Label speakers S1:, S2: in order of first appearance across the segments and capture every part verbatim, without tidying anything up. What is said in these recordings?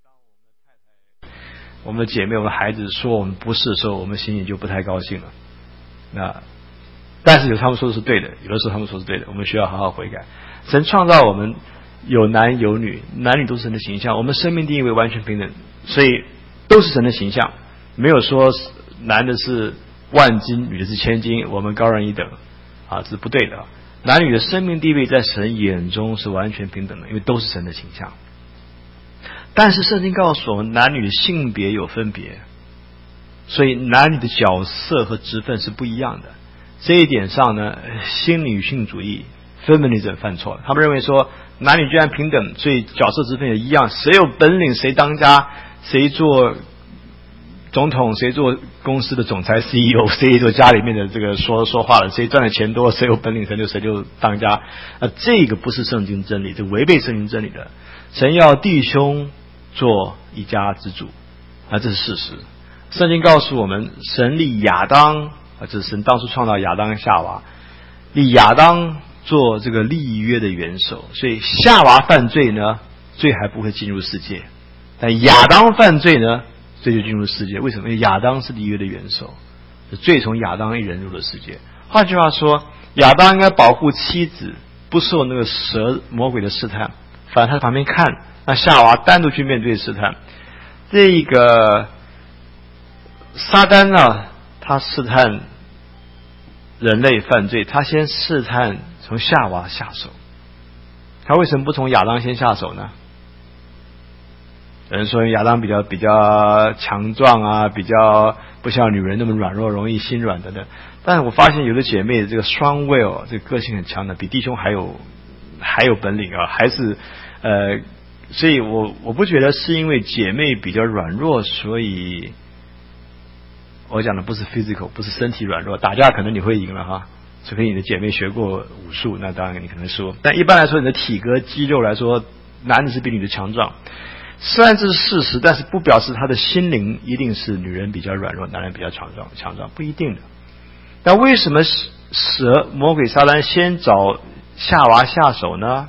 S1: 我们的姐妹、我们的孩子说我们不是的时候，我们心里就不太高兴了。那但是有他们说的是对的，有的时候他们说是对的，我们需要好好悔改。神创造我们有男有女，男女都是神的形象，我们生命地位完全平等，所以都是神的形象，没有说男的是万金，女的是千金，我们高人一等啊，这是不对的。男女的生命地位在神眼中是完全平等的，因为都是神的形象。但是圣经告诉我们，男女的性别有分别，所以男女的角色和职分是不一样的。这一点上呢，新女性主义 feminism 犯错了，他们认为说男女居然平等，所以角色职分也一样，谁有本领谁当家，谁做总统，谁做公司的总裁 C E O， 谁做家里面的这个说说话的，谁赚的钱多，谁有本领谁就谁就当家。那这个不是圣经真理，这违背圣经真理的。神要弟兄做一家之主，啊，这是事实。圣经告诉我们，神立亚当，啊，这是神当初创造亚当跟夏娃，立亚当做这个立约的元首，所以夏娃犯罪呢，罪还不会进入世界，但亚当犯罪呢，罪就进入世界。为什么？因为亚当是立约的元首，罪从亚当一人入了世界。换句话说，亚当应该保护妻子不受那个蛇魔鬼的试探，反正他在旁边看，那夏娃单独去面对试探。这个撒旦呢，他试探人类犯罪，他先试探从夏娃下手。他为什么不从亚当先下手呢？有人说亚当比较比较强壮啊，比较不像女人那么软弱，容易心软等等。但是我发现有的姐妹这个双 will 这个个性很强的，比弟兄还有还有本领啊，还是呃，所以我我不觉得是因为姐妹比较软弱，所以我讲的不是 physical， 不是身体软弱，打架可能你会赢了哈，除非你的姐妹学过武术，那当然你可能输。但一般来说，你的体格肌肉来说，男的是比女的强壮。虽然这是事实，但是不表示他的心灵一定是女人比较软弱，男人比较强壮，强壮不一定的。那为什么蛇魔鬼撒旦先找夏娃下手呢？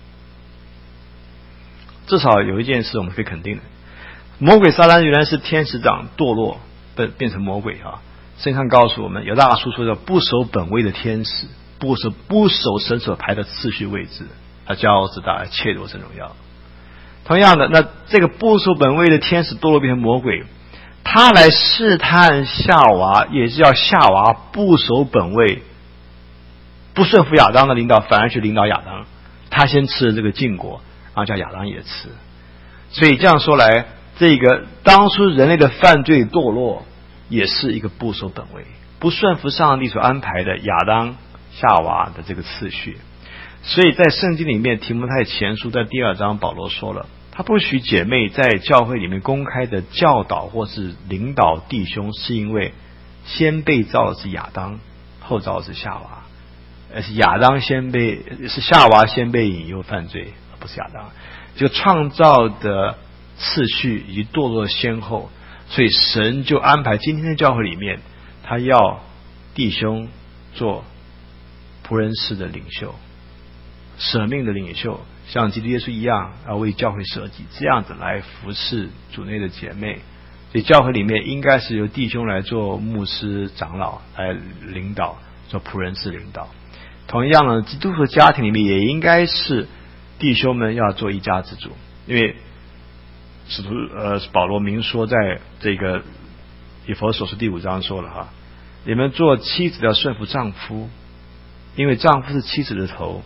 S1: 至少有一件事我们可以肯定的，魔鬼撒旦原来是天使长堕落变变成魔鬼啊。圣经上告诉我们，有大书说叫不守本位的天使，不守不守神所排的次序位置，他骄傲自大，窃夺神荣耀。同样的，那这个不守本位的天使堕落变成魔鬼，他来试探夏娃，也是要夏娃不守本位，不顺服亚当的领导，反而去领导亚当。他先吃了这个禁果，然后叫亚当也吃。所以这样说来，这个当初人类的犯罪堕落，也是一个不守本位，不顺服上帝所安排的亚当夏娃的这个次序。所以在圣经里面，提摩太前书在第二章，保罗说了，他不许姐妹在教会里面公开的教导或是领导弟兄，是因为先被造的是亚当，后造的是夏娃，而是亚当先被是夏娃先被引诱犯罪，而不是亚当。这个创造的次序以及堕落的先后，所以神就安排今天的教会里面，他要弟兄做仆人式的领袖，舍命的领袖，像基督耶稣一样，要为教会舍己，这样子来服侍主内的姐妹。所以教会里面应该是由弟兄来做牧师长老来领导，做仆人式领导。同样呢，基督徒的家庭里面也应该是弟兄们要做一家之主，因为使徒呃保罗明说在这个以弗所书第五章说了哈，你们做妻子要顺服丈夫，因为丈夫是妻子的头。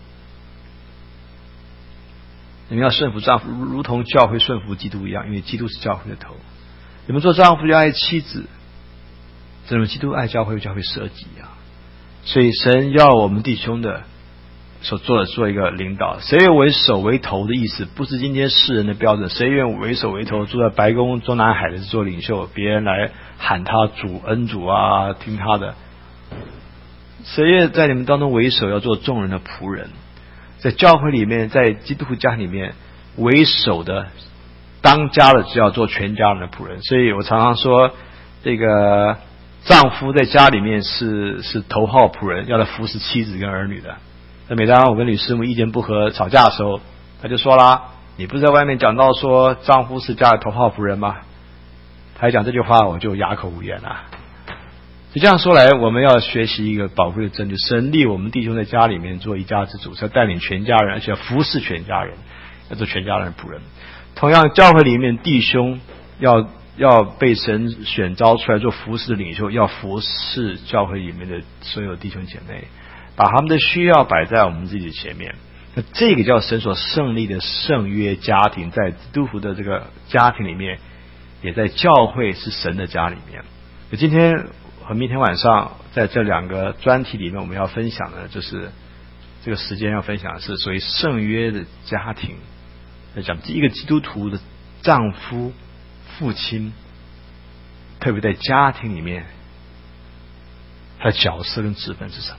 S1: 你们要顺服丈夫，如同教会顺服基督一样，因为基督是教会的头。你们做丈夫要爱妻子，正如基督爱教会，教会舍己啊。所以神要我们弟兄的所做的做一个领导，谁愿为首为头的意思，不是今天世人的标准。谁愿为首为头，住在白宫中南海的是做领袖，别人来喊他主恩主啊，听他的。谁愿在你们当中为首，要做众人的仆人。在教会里面，在基督徒家里面，为首的当家的只要做全家人的仆人。所以我常常说，这个丈夫在家里面是是头号仆人，要来服侍妻子跟儿女的。那每当我跟吕师母意见不合吵架的时候，他就说啦， 你不是在外面讲到说丈夫是家里头号夫人吗？他一讲这句话，我就哑口无言了。就这样说来，我们要学习一个宝贵的真理：神立我们弟兄在家里面做一家之主，是要带领全家人，而且要服侍全家人，要做全家人的仆人。同样，教会里面弟兄要要被神选召出来做服侍的领袖，要服侍教会里面的所有弟兄姐妹，把他们的需要摆在我们自己的前面。那这个叫神所设立的圣约家庭，在基督徒的这个家庭里面，也在教会是神的家里面。今天和明天晚上在这两个专题里面，我们要分享的就是这个时间要分享的是属于圣约的家庭，在讲一个基督徒的丈夫、父亲，特别在家庭里面，他的角色跟职分是什么？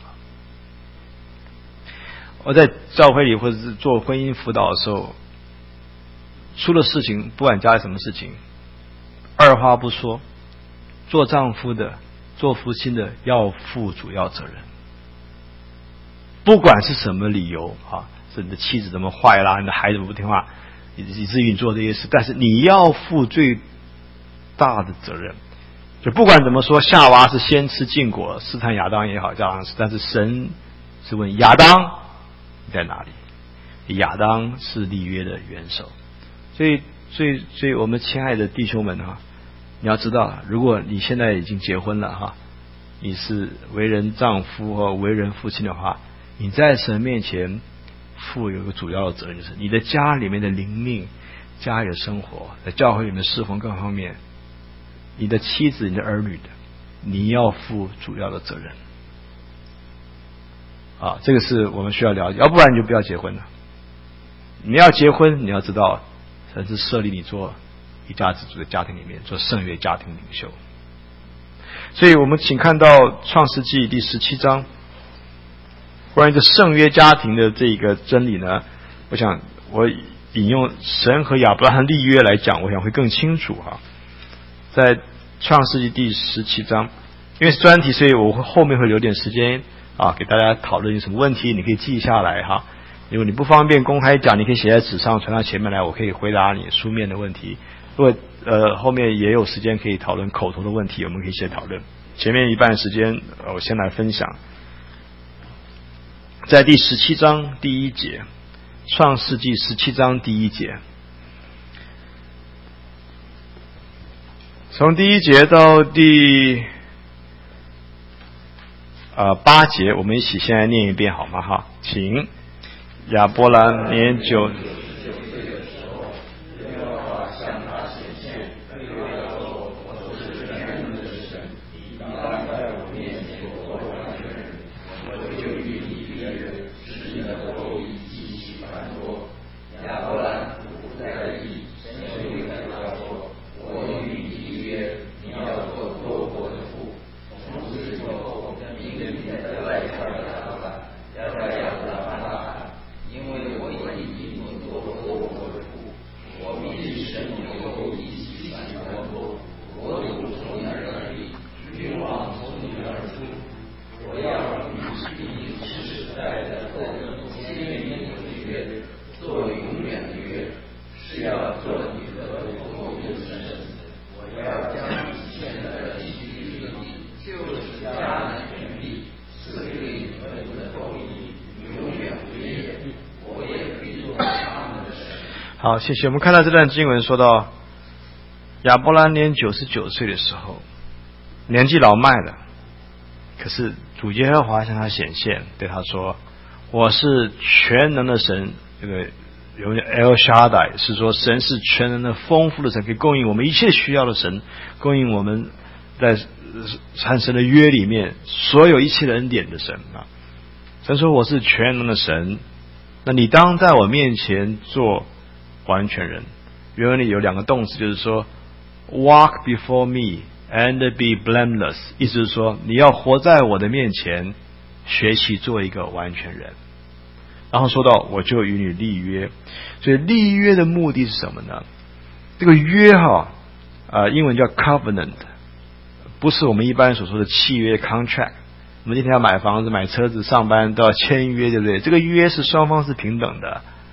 S1: 我在教会里或者是做婚姻辅导的时候，出了事情，不管家里什么事情，二话不说，做丈夫的、做父亲的要负主要责任。不管是什么理由啊，是你的妻子怎么坏啦，你的孩子不听话，以至于你做这些事，但是你要负最大的责任。就不管怎么说，夏娃是先吃禁果，试探亚当也好，这样是，但是神是问亚当你在哪里？亚当是立约的元首。所以，所以，所以我们亲爱的弟兄们哈，你要知道，如果你现在已经结婚了哈，你是为人丈夫或为人父亲的话，你在神面前负有一个主要的责任，就是你的家里面的灵命、家里的生活，在教会里面侍奉各方面，你的妻子、你的儿女的，你要负主要的责任。啊，这个是我们需要了解，要不然你就不要结婚了。你要结婚，你要知道，神是设立你做一家之主的家庭里面做圣约家庭领袖。所以我们请看到创世纪第十七章关于这圣约家庭的这个真理呢，我想我引用神和亚伯拉罕立约来讲，我想会更清楚哈。在创世纪第十七章，因为是专题，所以我会后面会留点时间啊，给大家讨论有什么问题，你可以记下来哈。如果你不方便公开讲，你可以写在纸上传到前面来，我可以回答你书面的问题。如果呃后面也有时间可以讨论口头的问题，我们可以一起讨论。前面一半时间，呃，我先来分享，在第十七章第一节，创世纪十七章第一节，从第一节到第呃八节，我们一起先来念一遍好吗？哈，请。亚伯兰年九。好，谢谢。我们看到这段经文说到，亚伯兰年九十九岁的时候，年纪老迈了，可是主耶和华向他显现，对他说：“我是全能的神。”这个有 El Shaddai 是说神是全能的、丰富的神，可以供应我们一切需要的神，供应我们在和神的约里面所有一切的恩典的神啊。神说：“我是全能的神，那你当在我面前做完全人。”原文里有两个动词，就是说 walk before me and be blameless， 意思是说你要活在我的面前，学习做一个完全人。然后说到我就与你立约，所以立约的目的是什么呢？这个约哈，呃，英文叫 covenant， 不是我们一般所说的契约 contract。我们今天要买房子、买车子、上班都要签约，对不对？这个约是双方是平等的。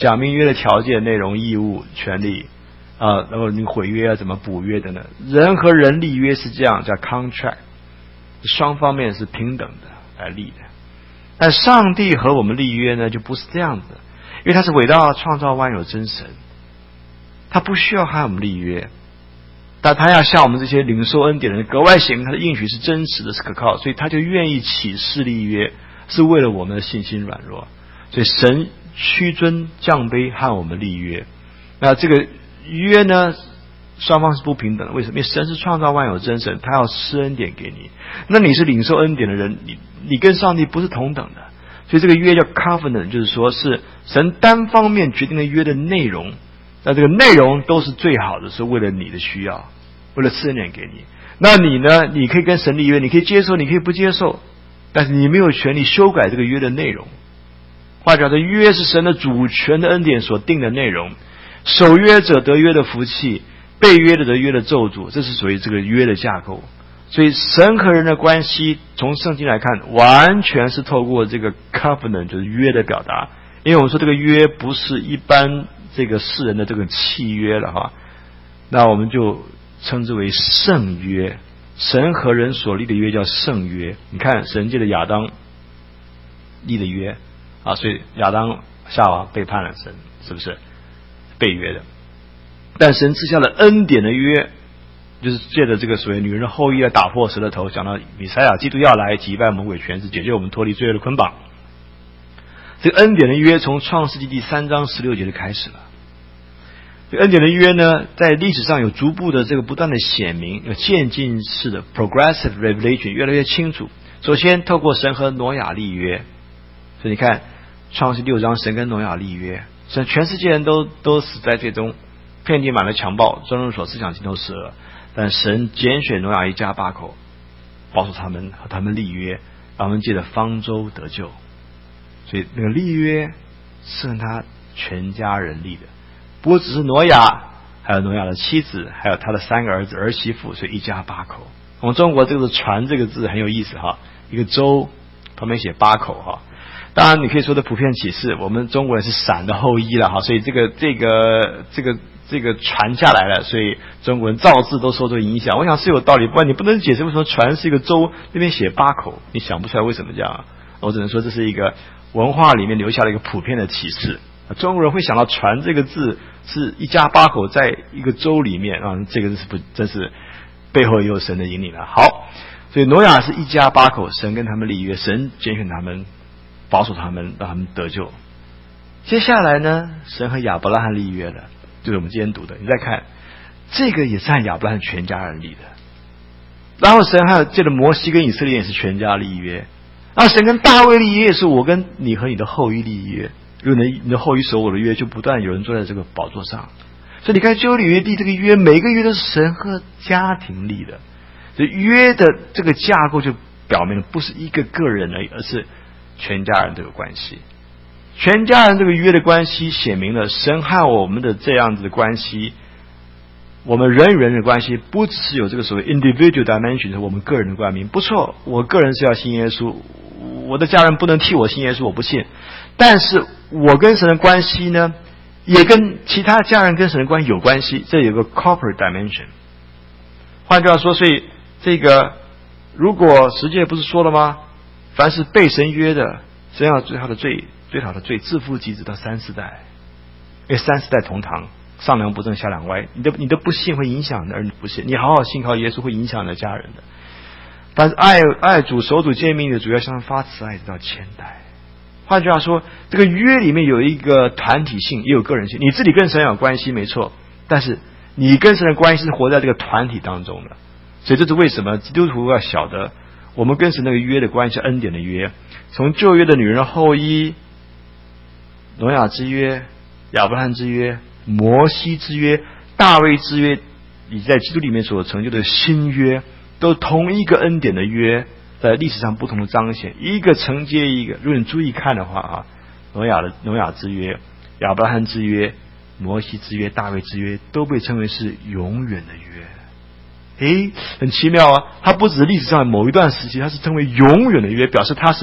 S1: 讲明约的条件、内容、义务、权利啊，然后你毁约啊，怎么补约等等。人和人立约是这样，叫 contract， 双方面是平等的来立的。但上帝和我们立约呢，就不是这样子，因为他是伟大创造万有真神，他不需要和我们立约，但他要向我们这些领受恩典的人格外显明他的应许是真实的，是可靠，所以他就愿意起誓立约，是为了我们的信心软弱。所以神屈尊降卑和我们立约，那这个约呢，双方是不平等的。为什么？因为神是创造万有真神，他要施恩典给你，那你是领受恩典的人，你你跟上帝不是同等的，所以这个约叫 covenant， 就是说是神单方面决定了约的内容，那这个内容都是最好的，是为了你的需要，为了施恩典给你。那你呢？你可以跟神立约，你可以接受，你可以不接受，但是你没有权利修改这个约的内容。换句话说，约是神的主权的恩典所定的内容，守约者得约的福气，被约的得约的咒诅，这是属于这个约的架构。所以神和人的关系从圣经来看，完全是透过这个 covenant， 就是约的表达。因为我们说这个约不是一般这个世人的这个契约了哈，那我们就称之为圣约。神和人所立的约叫圣约。你看神借着亚当立的约啊，所以亚当夏娃背叛了神，是不是被约的？但神赐下了恩典的约，就是借着这个所谓女人的后裔来打破蛇的头，讲到弥赛亚基督要来击败魔鬼权势，解救我们脱离罪恶的捆绑。这个恩典的约从创世纪第三章十六节就开始了。这个恩典的约呢，在历史上有逐步的这个不断的显明，有渐进式的 progressive revelation， 越来越清楚。首先透过神和挪亚立约，所以你看创世六章神跟挪亚立约，神全世界人都都死在最终，遍地满了强暴，众人所思想尽都是恶，但神拣选挪亚一家八口，保守他们，和他们立约，让他们借着方舟得救。所以那个立约是跟他全家人立的，不过只是挪亚，还有挪亚的妻子，还有他的三个儿子儿媳妇，所以一家八口。我们中国这个是船这个字很有意思哈，一个舟旁边写八口哈。当然你可以说的普遍启示，我们中国人是闪的后裔了哈，所以这个这个这个这个传下来了，所以中国人造字都受这个影响。我想是有道理，不然你不能解释为什么船是一个舟，那边写八口，你想不出来为什么这样。我只能说这是一个文化里面留下了一个普遍的启示。中国人会想到船这个字是一家八口在一个舟里面啊，这个是不真是背后也有神的引领了。好，所以挪亚是一家八口，神跟他们立约，神拣选他们，保守他们，让他们得救。接下来呢，神和亚伯拉罕立约了，就是我们今天读的。你再看，这个也是和亚伯拉罕全家人立的。然后神还有借着摩西跟以色列也是全家立约。然后神跟大卫立约也是我跟你和你的后裔立约。如果你的后裔守我的约，就不断有人坐在这个宝座上。所以你看旧约立这个约，每个约都是神和家庭立的。所以约的这个架构就表明了不是一个个人而已，而是全家人都有关系。全家人这个约的关系显明了神和我们的这样子的关系，我们人与人的关系不只是有这个所谓 individual dimension， 我们个人的冠名。不错，我个人是要信耶稣，我的家人不能替我信耶稣，我不信。但是我跟神的关系呢，也跟其他家人跟神的关系有关系，这有个 corporate dimension。换句话说，所以这个如果十诫不是说了吗？凡是被神约的，神要最好的罪，最好的罪自负及子到三四代，因为三四代同堂，上梁不正下梁歪。你的你的不信会影响你的儿女不信，你好好信靠耶稣会影响你的家人的。但是爱爱主守主诫命的，主要向他发慈爱直到千代。换句话说，这个约里面有一个团体性，也有个人性。你自己跟神有关系没错，但是你跟神的关系是活在这个团体当中的。所以这是为什么基督徒要晓得我们跟神那个约的关系是恩典的约。从旧约的女人后裔、挪亚之约、亚伯拉罕之约、摩西之约、大卫之约，以及在基督里面所成就的新约，都同一个恩典的约，在历史上不同的彰显，一个承接一个。如果你注意看的话啊，挪亚的挪亚之约、亚伯拉罕之约、摩西之约、大卫之约，都被称为是永远的约。诶，很奇妙啊！它不只是历史上某一段时期，它是称为永远的约，表示它是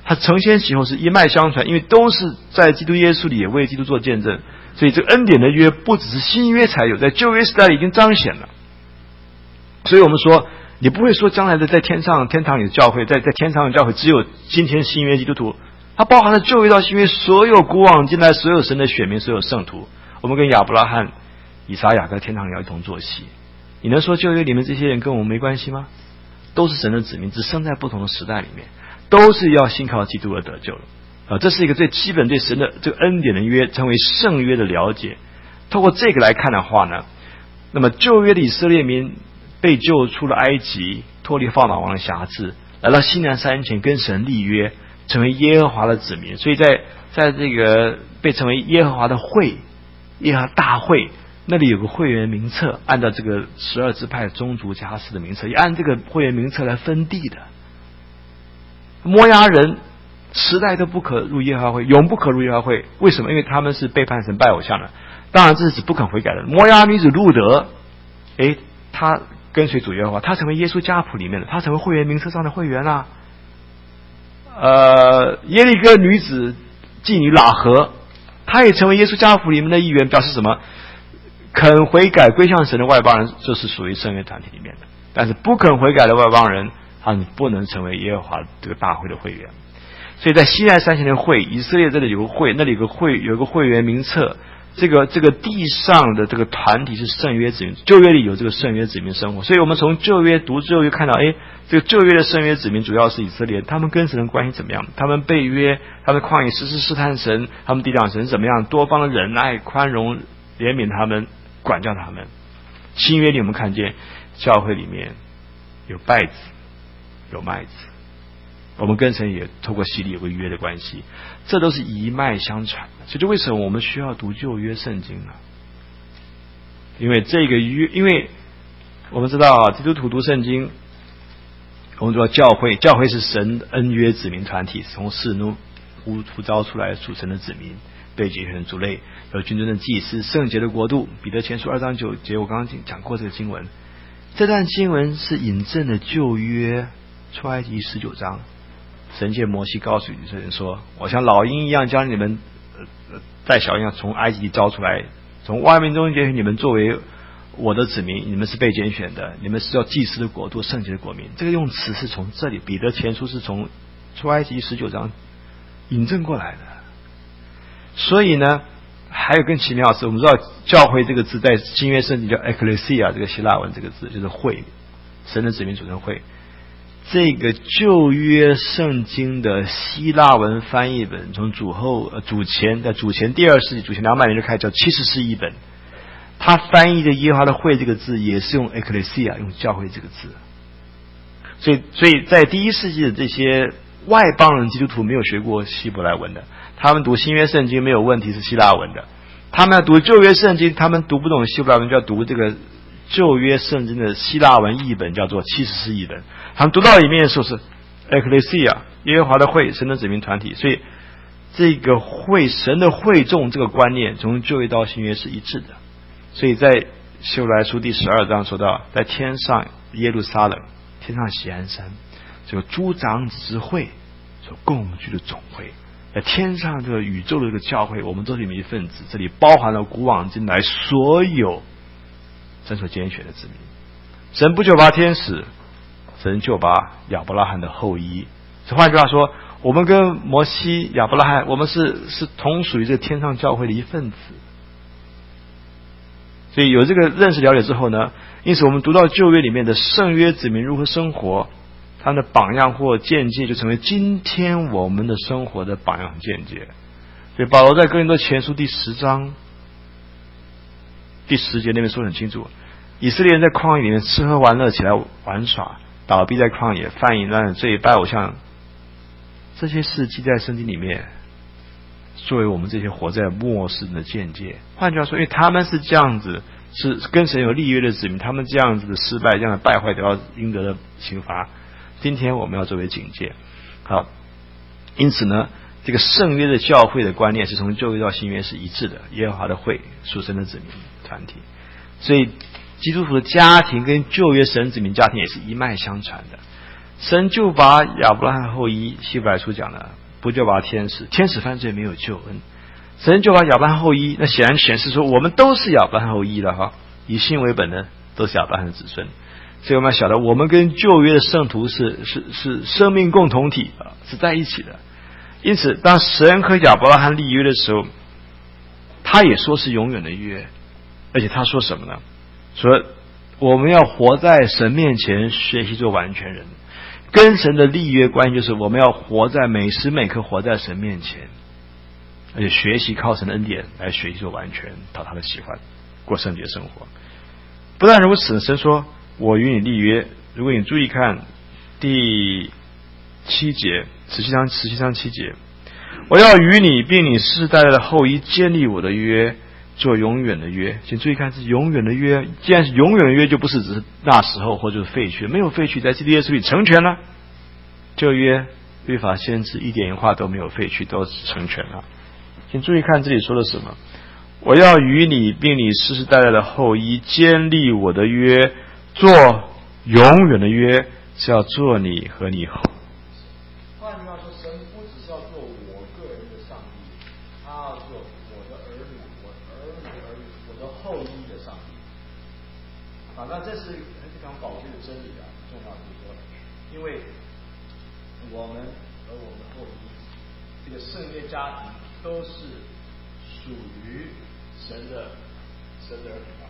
S1: 它承先启后是一脉相传，因为都是在基督耶稣里也为基督做见证，所以这个恩典的约不只是新约才有，在旧约时代已经彰显了。所以我们说，你不会说将来的在天上天堂里的教会，在在天上的教会只有今天新约基督徒，它包含了旧约到新约所有古往今来所有神的选民，所有圣徒。我们跟亚伯拉罕、以撒、雅各天堂里要一同坐席。你能说旧约里面这些人跟我们没关系吗？都是神的子民，只生在不同的时代里面，都是要信靠基督而得救了啊！这是一个最基本对神的这个恩典的约，成为圣约的了解。透过这个来看的话呢，那么旧约的以色列民被救出了埃及，脱离法老王的辖制，来到西南山前跟神立约，成为耶和华的子民。所以在在这个被称为耶和华的会，耶和华大会。那里有个会员名册，按照这个十二支派宗族家室的名册，也按这个会员名册来分地的。摩押人时代都不可入耶和华会，永不可入耶和华会。为什么？因为他们是背叛神、拜偶像的。当然，这是指不肯悔改的。摩押女子路德，诶，她跟随主耶和华，她成为耶稣家谱里面的，她成为会员名册上的会员啦、啊。呃，耶利哥女子妓女喇合，她也成为耶稣家谱里面的一员，表示什么？肯悔改归向神的外邦人，这是属于圣约团体里面的。但是不肯悔改的外邦人，他们不能成为耶和华这个大会的会员。所以在西奈山前的会，以色列这里有个会，那里有个会，有个会员名册。这个这个地上的这个团体是圣约子民，旧约里有这个圣约子民生活。所以我们从旧约读旧约看到，哎，这个旧约的圣约子民主要是以色列，他们跟神的关系怎么样？他们被约，他们旷野时时试探神，他们抵挡神怎么样？多方的忍耐、宽容、怜悯他们。管教他们。新约里我们看见教会里面有稗子有麦子，我们跟神也透过洗礼有个约的关系，这都是一脉相传的。所以就为什么我们需要读旧约圣经呢？因为这个约，因为我们知道啊，基督徒读圣经，我们说教会，教会是神恩约子民团体，从世奴呼呼召出来属神的子民，被拣选族类，有君尊的祭司，圣洁的国度。彼得前书二章九节，我刚刚讲过这个经文。这段经文是引证的旧约出埃及十九章，神借摩西告诉以色列人说：“我像老鹰一样将你们呃带小鹰从埃及招出来，从万民中拣选你们作为我的子民，你们是被拣选的，你们是要祭司的国度，圣洁的国民。”这个用词是从这里，彼得前书是从出埃及十九章引证过来的。所以呢，还有更奇妙的是，我们知道教会这个字在新约圣经叫 ecclesia， 这个希腊文这个字就是会，神的子民组成会。这个旧约圣经的希腊文翻译本，从主后呃主前在主前第二世纪，主前两百年就开始叫七十士译本。他翻译的耶和华的会这个字也是用 ecclesia， 用教会这个字。所以，所以在第一世纪的这些外邦人基督徒没有学过希伯来文的，他们读新约圣经没有问题，是希腊文的。他们要读旧约圣经，他们读不懂希伯来文，就要读这个旧约圣经的希腊文译本，叫做七十士译本。他们读到里面的时候是 ecclesia， 耶和华的会，神的子民团体。所以这个会，神的会众这个观念，从旧约到新约是一致的。所以在希伯来书第十二章说到，在天上耶路撒冷，天上锡安山，这个诸长子之会所共聚的总会，在天上这个宇宙的这个教会，我们都是里面一份子。这里包含了古往今来所有神所拣选的子民。神不就拔天使，神就拔亚伯拉罕的后裔。这换句话说，我们跟摩西、亚伯拉罕，我们是是同属于这个天上教会的一份子。所以有这个认识了解之后呢，因此我们读到旧约里面的圣约子民如何生活，他们的榜样或见解就成为今天我们的生活的榜样和见解。所以保罗在哥林多前书第十章第十节那边说得很清楚，以色列人在旷野里面吃喝玩乐起来玩耍，倒闭在旷野，犯淫乱罪，拜偶像，这些事记在圣经里面，作为我们这些活在末世的见解。换句话说，因为他们是这样子，是跟神有立约的子民，他们这样子的失败，这样的败坏得到应得的刑罚。今天我们要作为警戒。好，因此呢，这个圣约的教会的观念是从旧约到新约是一致的，耶和华的会，属神的子民团体。所以基督徒的家庭跟旧约神子民家庭也是一脉相传的。 神就把亚伯拉罕后裔，希伯来书讲的，不就把天使，天使犯罪没有救恩，神就把亚伯拉罕后裔，那显然显示说我们都是亚伯拉罕后裔了哈，以信为本的都是亚伯拉罕的子孙，所以我们要晓得，我们跟旧约的圣徒是是是生命共同体啊，是在一起的。因此，当神和亚伯拉罕立约的时候，他也说是永远的约，而且他说什么呢？说我们要活在神面前，学习做完全人。跟神的立约关系就是我们要活在每时每刻活在神面前，而且学习靠神的恩典来学习做完全，讨他的喜欢，过圣洁生活。不但如此，神说我与你立约。如果你注意看第七节，十七章十七章七节，我要与你并你世世代代的后裔建立我的约，做永远的约。请注意看，是永远的约。既然是永远的约，就不是只是那时候或者是废去，没有废去，在基督耶稣里成全了。旧约律法先知一点一话都没有废去，都成全了。请注意看这里说的什么？我要与你并你世世代代的后裔建立我的约，做永远的约，是要做你和你后。
S2: 换句话说，神不只是要做我个人的上帝，他要做我的儿女、我儿女的儿女、我的后裔的上帝。啊，那这是非常宝贵的真理啊，重要就是说，因为我们和我们后裔这个圣约家庭都是属于神的神的儿女啊。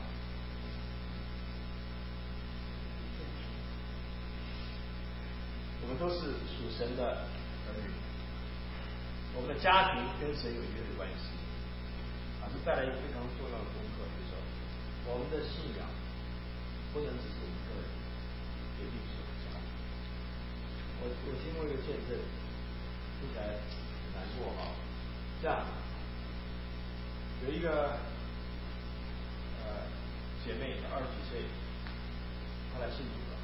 S2: 我们都是属神的儿女，我们的家庭跟神有约的关系，啊，这带来一个非常重要的功课，就是说，我们的信仰不能只是我们个人，也必须是我们家庭。我我听过一个见证，听起来很难过哈。这样，有一个呃姐妹，她二十几岁，她来信主了。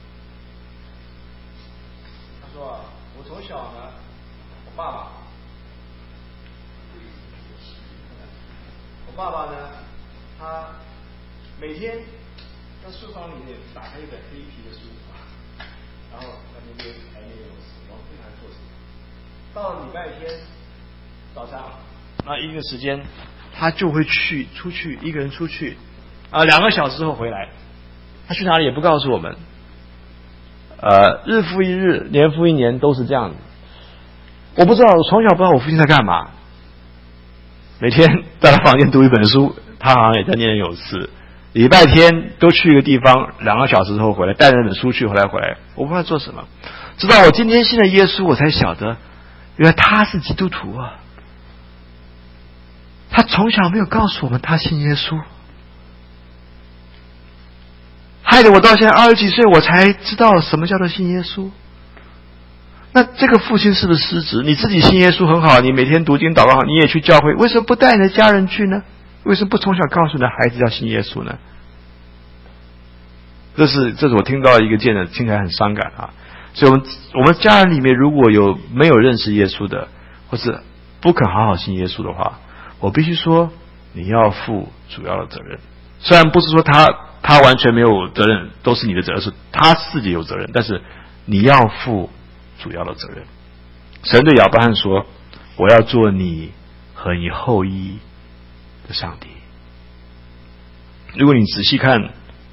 S2: 他说啊，我从小呢，我爸爸，我爸爸呢，他每天在书房里面打开一本黑皮的书，然后在那边排练有词，然后非常做事。到了礼拜天早上，那一个时间，他就会去出去一个人出去，啊，两个小时后回来，他去哪里也不告诉我们。呃，日复一日，年复一年，都是这样子。我不知道，我从小不知道我父亲在干嘛。每天在他房间读一本书，他好像也在念有词。礼拜天都去一个地方，两个小时之后回来，带着那本书去，回来回来，我不知道做什么。直到我今天信了耶稣，我才晓得，原来他是基督徒啊。他从小没有告诉我们他信耶稣。害得我到现在二十几岁，我才知道什么叫做信耶稣。那这个父亲是不是失职？你自己信耶稣很好，你每天读经祷告好，你也去教会，为什么不带你的家人去呢？为什么不从小告诉你的孩子要信耶稣呢？这是这是我听到一个见证，听起来很伤感啊。所以我们我们家人里面如果有没有认识耶稣的，或是不肯好好信耶稣的话，我必须说你要负主要的责任。虽然不是说他他完全没有责任，都是你的责任，是他自己有责任，但是你要负主要的责任。神对亚伯拉罕说：“我要做你和你后裔的上帝。”如果你仔细看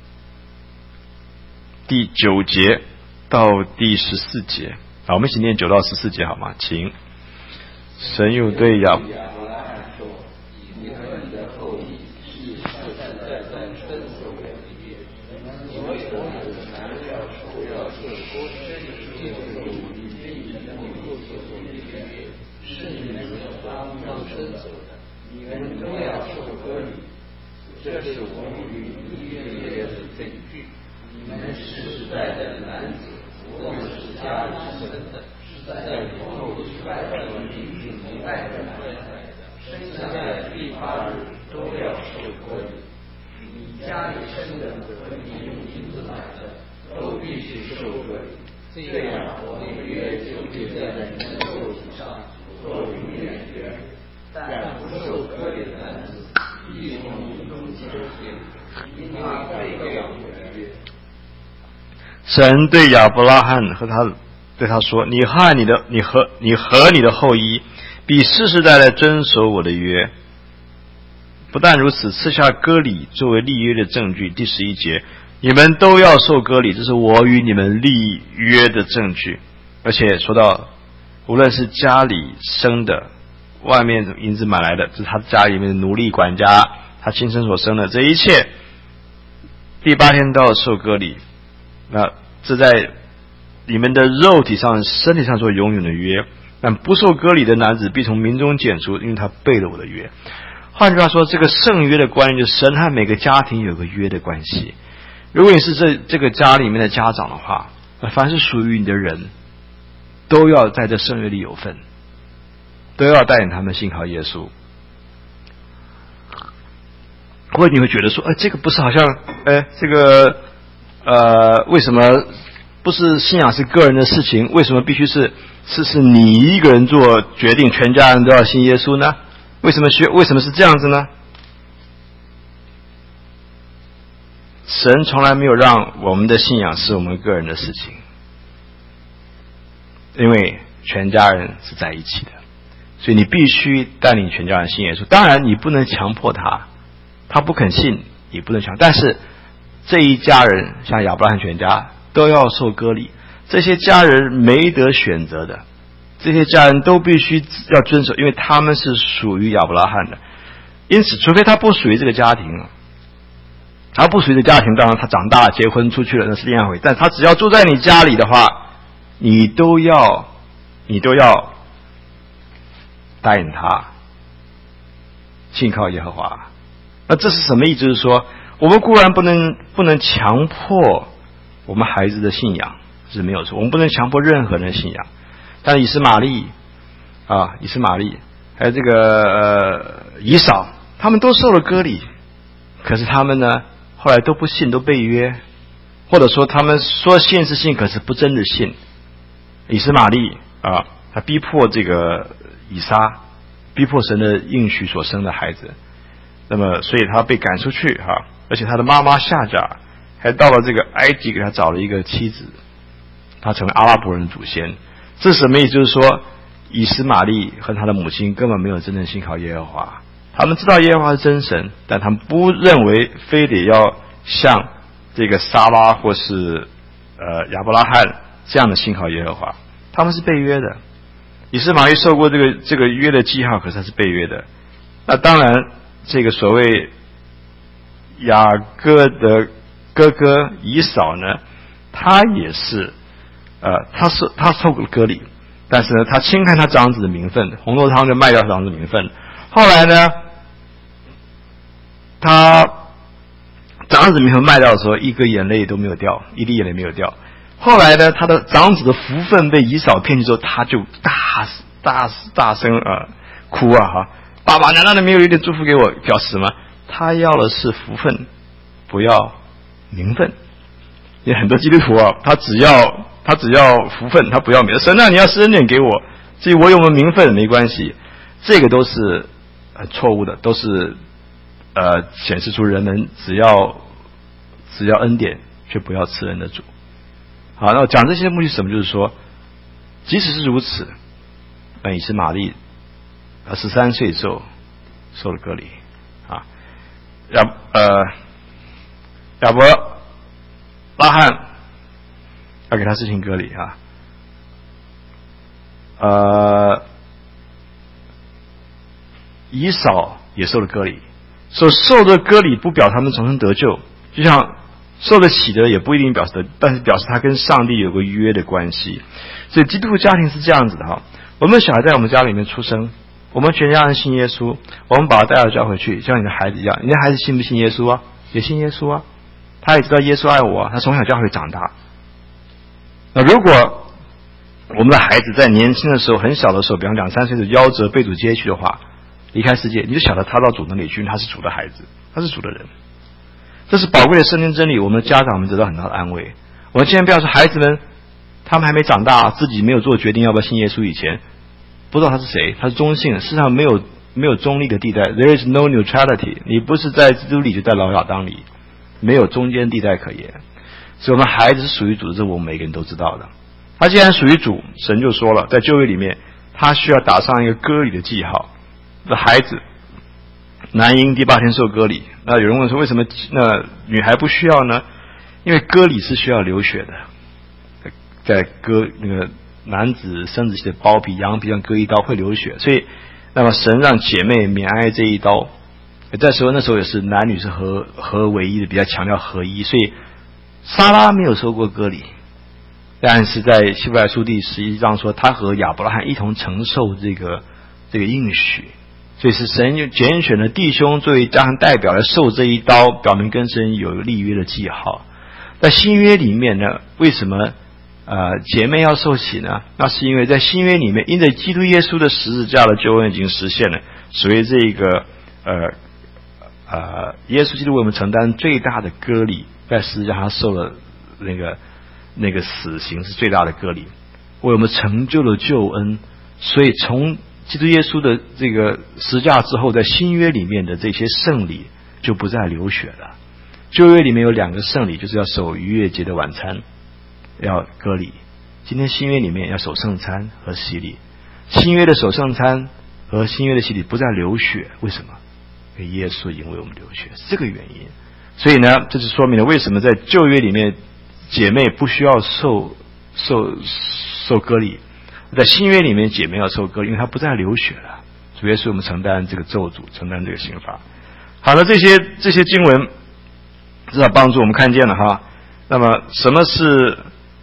S2: 第九节到第十四节，好，我们一起念九到十四节好吗？请。神又对亚伯拉罕说：“你和你的后裔是世代代代跟随我的约，因为我的男要说要做国身借着你并你能够做所的约，是你们所当要遵守的，你们都要受割礼。这是我与你约的证据。你们世世代代的男子，无论是家之神的，是在你后之外的名字以外的男人，生下在第八日都要受割礼。你家里生的和你用银子买的，都必须受割礼。这样，我的约就必在你们肉体上做永远约。但不受割礼的男子，必从你中解决，因他违背我的约。神对亚伯拉罕和他
S1: 对他说：“你和你的你和你和你的后裔必世世代代遵守我的约。”不但如此，赐下割礼作为立约的证据。第十一节，你们都要受割礼，这是我与你们立约的证据。而且说到，无论是家里生的，外面银子买来的，这是他家里面的奴隶管家，他亲生所生的，这一切第八天都要受割礼。那这在你们的肉体上、身体上做永远的约。但不受割礼的男子必从民中剪除，因为他背了我的约。换句话说，这个圣约的观念就是神和每个家庭有个约的关系。如果你是这这个家里面的家长的话，凡是属于你的人都要在这圣约里有份，都要带领他们信靠耶稣。或者你会觉得说，哎，这个不是好像，哎，这个呃，为什么不是信仰是个人的事情？为什么必须是是是你一个人做决定，全家人都要信耶稣呢？为什么需为什么是这样子呢？神从来没有让我们的信仰是我们个人的事情，因为全家人是在一起的，所以你必须带领全家人信耶稣。当然，你不能强迫他，他不肯信，你不能强。但是这一家人，像亚伯拉罕全家，都要受割礼。这些家人没得选择的。这些家人都必须要遵守，因为他们是属于亚伯拉罕的。因此，除非他不属于这个家庭，他不属于这个家庭，当然他长大结婚出去了，那是另外一回事。但他只要住在你家里的话，你都要，你都要带领他信靠耶和华。那这是什么意思？就是说，我们固然不能不能强迫我们孩子的信仰，是没有错，我们不能强迫任何人的信仰。但以实玛利啊，以实玛利还有这个呃以扫，他们都受了割礼，可是他们呢后来都不信，都被约，或者说他们说信是信，可是不真的信。以实玛利啊，他逼迫这个以撒，逼迫神的应许所生的孩子，那么所以他被赶出去哈、啊，而且他的妈妈夏甲还到了这个埃及给他找了一个妻子，他成为阿拉伯人的祖先。这是什么意思？就是说，以实玛利和他的母亲根本没有真正信靠耶和华。他们知道耶和华是真神，但他们不认为非得要像这个撒拉或是呃亚伯拉罕这样的信靠耶和华。他们是被约的。以实玛利受过这个这个约的记号，可是他是被约的。那当然，这个所谓雅各的哥哥以扫呢，他也是。呃，他是他受过割礼，但是呢，他轻看他长子的名分，红豆汤就卖掉长子的名分。后来呢，他长子名分卖掉的时候，一个眼泪都没有掉，一滴眼泪没有掉。后来呢，他的长子的福分被以扫骗去之后，他就大大大声啊、呃、哭啊哈！爸爸难道你没有一点祝福给我？表示什么？他要的是福分，不要名分。因为很多基督徒啊，他只要他只要福分，他不要名分。神啊，你要施恩典给我，至于我有没有名分没关系，这个都是呃错误的，都是呃显示出人们只要只要恩典，却不要赐恩的主。好，那我讲这些目的是什么？就是说，即使是如此，那以实玛利呃十三岁之后受了割礼啊，亚呃亚伯拉罕要给他施行割礼啊，呃，以扫也受了割礼，所受的割礼不表他们重生得救，就像受得起的也不一定表示得，但是表示他跟上帝有个约的关系。所以基督徒家庭是这样子的哈，我们小孩在我们家里面出生，我们全家人信耶稣，我们把他带到教会去，像你的孩子一样，你的孩子信不信耶稣啊？也信耶稣啊，他也知道耶稣爱我啊，他从小教会长大。那如果我们的孩子在年轻的时候，很小的时候，比方两三岁的夭折被主接去的话，离开世界，你就晓得他到主那里去，他是主的孩子，他是主的人。这是宝贵的圣经真理，我们的家长们得到很大的安慰。我们千万不要说孩子们，他们还没长大，自己没有做决定要不要信耶稣以前，不知道他是谁，他是中性的，世上没有没有中立的地带 ，there is no neutrality， 你不是在基督里就在老亚当里，没有中间地带可言。所以我们孩子是属于主的，这我们每个人都知道的。 他既然属于主，神就说了，在旧约里面，他需要打上一个割礼的记号。那孩子男婴第八天受割礼，那有人问说，为什么那女孩不需要呢？因为割礼是需要流血的，在割那个男子生殖器的包皮、羊皮上割一刀会流血，所以那么神让姐妹免挨这一刀。在时候那时候也是男女是合合为一的，比较强调合一，所以撒拉没有受过割礼，但是在希伯来书第十一章说，他和亚伯拉罕一同承受这个这个应许，所以是神就拣选了弟兄作为家庭代表来受这一刀，表明跟神有立约的记号。在新约里面呢，为什么呃姐妹要受洗呢？那是因为在新约里面，因着基督耶稣的十字架的救恩已经实现了，所以这个呃呃耶稣基督为我们承担最大的割礼，在十字架上受了那个那个死刑是最大的割礼，为我们成就了救恩。所以从基督耶稣的这个十字架之后，在新约里面的这些圣礼就不再流血了。旧约里面有两个圣礼，就是要守逾越节的晚餐，要割礼。今天新约里面要守圣餐和洗礼。新约的守圣餐和新约的洗礼不再流血，为什么？因为耶稣已经为我们流血，是这个原因。所以呢，这就说明了为什么在旧约里面姐妹不需要受受受割礼，在新约里面姐妹要受割礼，因为她不再流血了。主耶稣我们承担这个咒诅，承担这个刑罚。好了，这些这些经文至少帮助我们看见了哈。那么什么是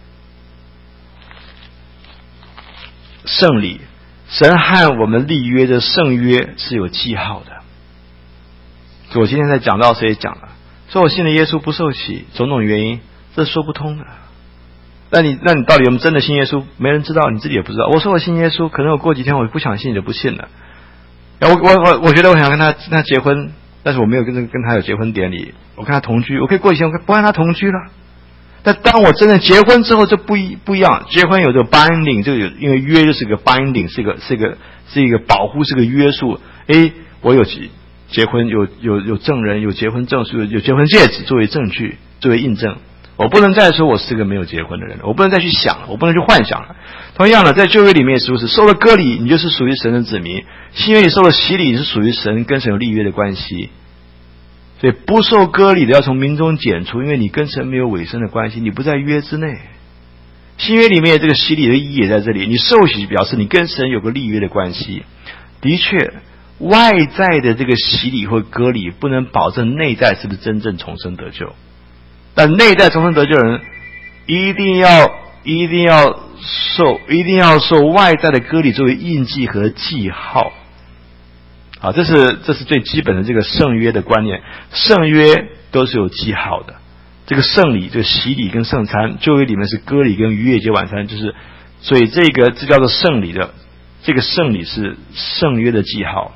S1: 圣礼？神和我们立约的圣约是有记号的。所以我今天在讲到谁讲了，说我信了耶稣不受洗，种种原因，这是说不通的。那你那你到底有没有真的信耶稣？没人知道，你自己也不知道。我说我信耶稣，可能我过几天我不想信就不信了。我我我我觉得我想跟他跟他结婚，但是我没有跟跟他有结婚典礼，我跟他同居，我可以过几天我不跟他同居了。但当我真的结婚之后，这不一不一样。结婚有这个 binding， 这个有因为约就是个 binding， 是个是一个是一个保护，是个约束。诶，我有结结婚有有有证人，有结婚证书，有结婚戒指作为证据，作为印证。我不能再说我是个没有结婚的人了，我不能再去想了，我不能去幻想了。同样的，在旧约里面是不是受了割礼，你就是属于神的子民；新约里受了洗礼，是属于神跟神有立约的关系。所以不受割礼的要从民中剪除，因为你跟神没有委身的关系，你不在约之内。新约里面这个洗礼的意义也在这里，你受洗表示你跟神有个立约的关系。的确，外在的这个洗礼或割礼不能保证内在是不是真正重生得救，但内在重生得救的人一定要一定要受一定要受外在的割礼作为印记和记号。好，这是这是最基本的这个圣约的观念。圣约都是有记号的。这个圣礼，这个洗礼跟圣餐，旧约里面是割礼跟逾越节晚餐，就是所以这个这叫做圣礼的，这个圣礼是圣约的记号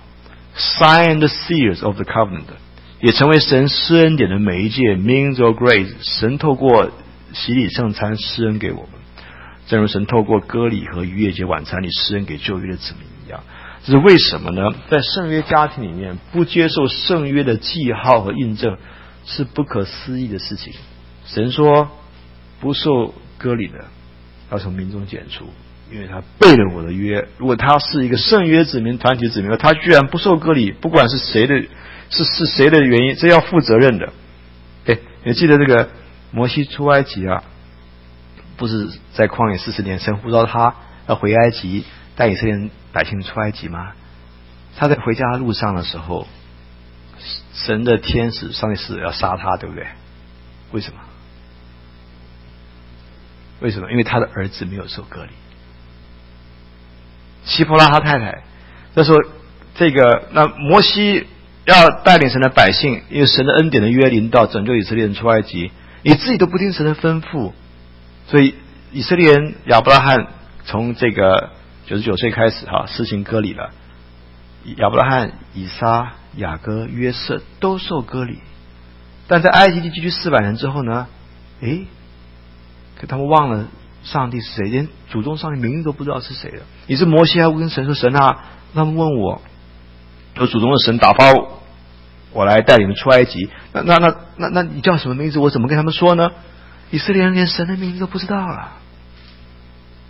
S1: ，sign the seals of the covenant， 也成为神施恩典的媒介 ，means of grace。神透过洗礼圣餐施恩给我们，正如神透过割礼和逾越节晚餐里施恩给旧约的子民一样。这是为什么呢？在圣约家庭里面，不接受圣约的记号和印证是不可思议的事情。神说，不受割礼的要从民中剪除，因为他背了我的约。如果他是一个圣约子民、团体子民，他居然不受割礼，不管是谁的，是是谁的原因，这要负责任的。哎，你记得这个摩西出埃及啊，不是在旷野四十年，神呼召他要回埃及，带以色列百姓出埃及吗？他在回家路上的时候，神的天使上帝使者要杀他，对不对？为什么？为什么？因为他的儿子没有受割礼。希伯拉他太太那时候，这个那摩西要带领神的百姓，因为神的恩典的约临到拯救以色列人出埃及，你自己都不听神的吩咐，所以以色列人亚伯拉罕从这个九十九岁开始哈施行割礼了。亚伯拉罕、以撒、雅各、约瑟都受割礼，但在埃及地寄居四百年之后呢，诶，可他们忘了上帝是谁，连祖宗上帝名字都不知道是谁了。于是摩西还跟神说：“神啊，他们问我，有祖宗的神打发我来带你们出埃及，那那那那那你叫什么名字？我怎么跟他们说呢？”以色列人连神的名字都不知道了。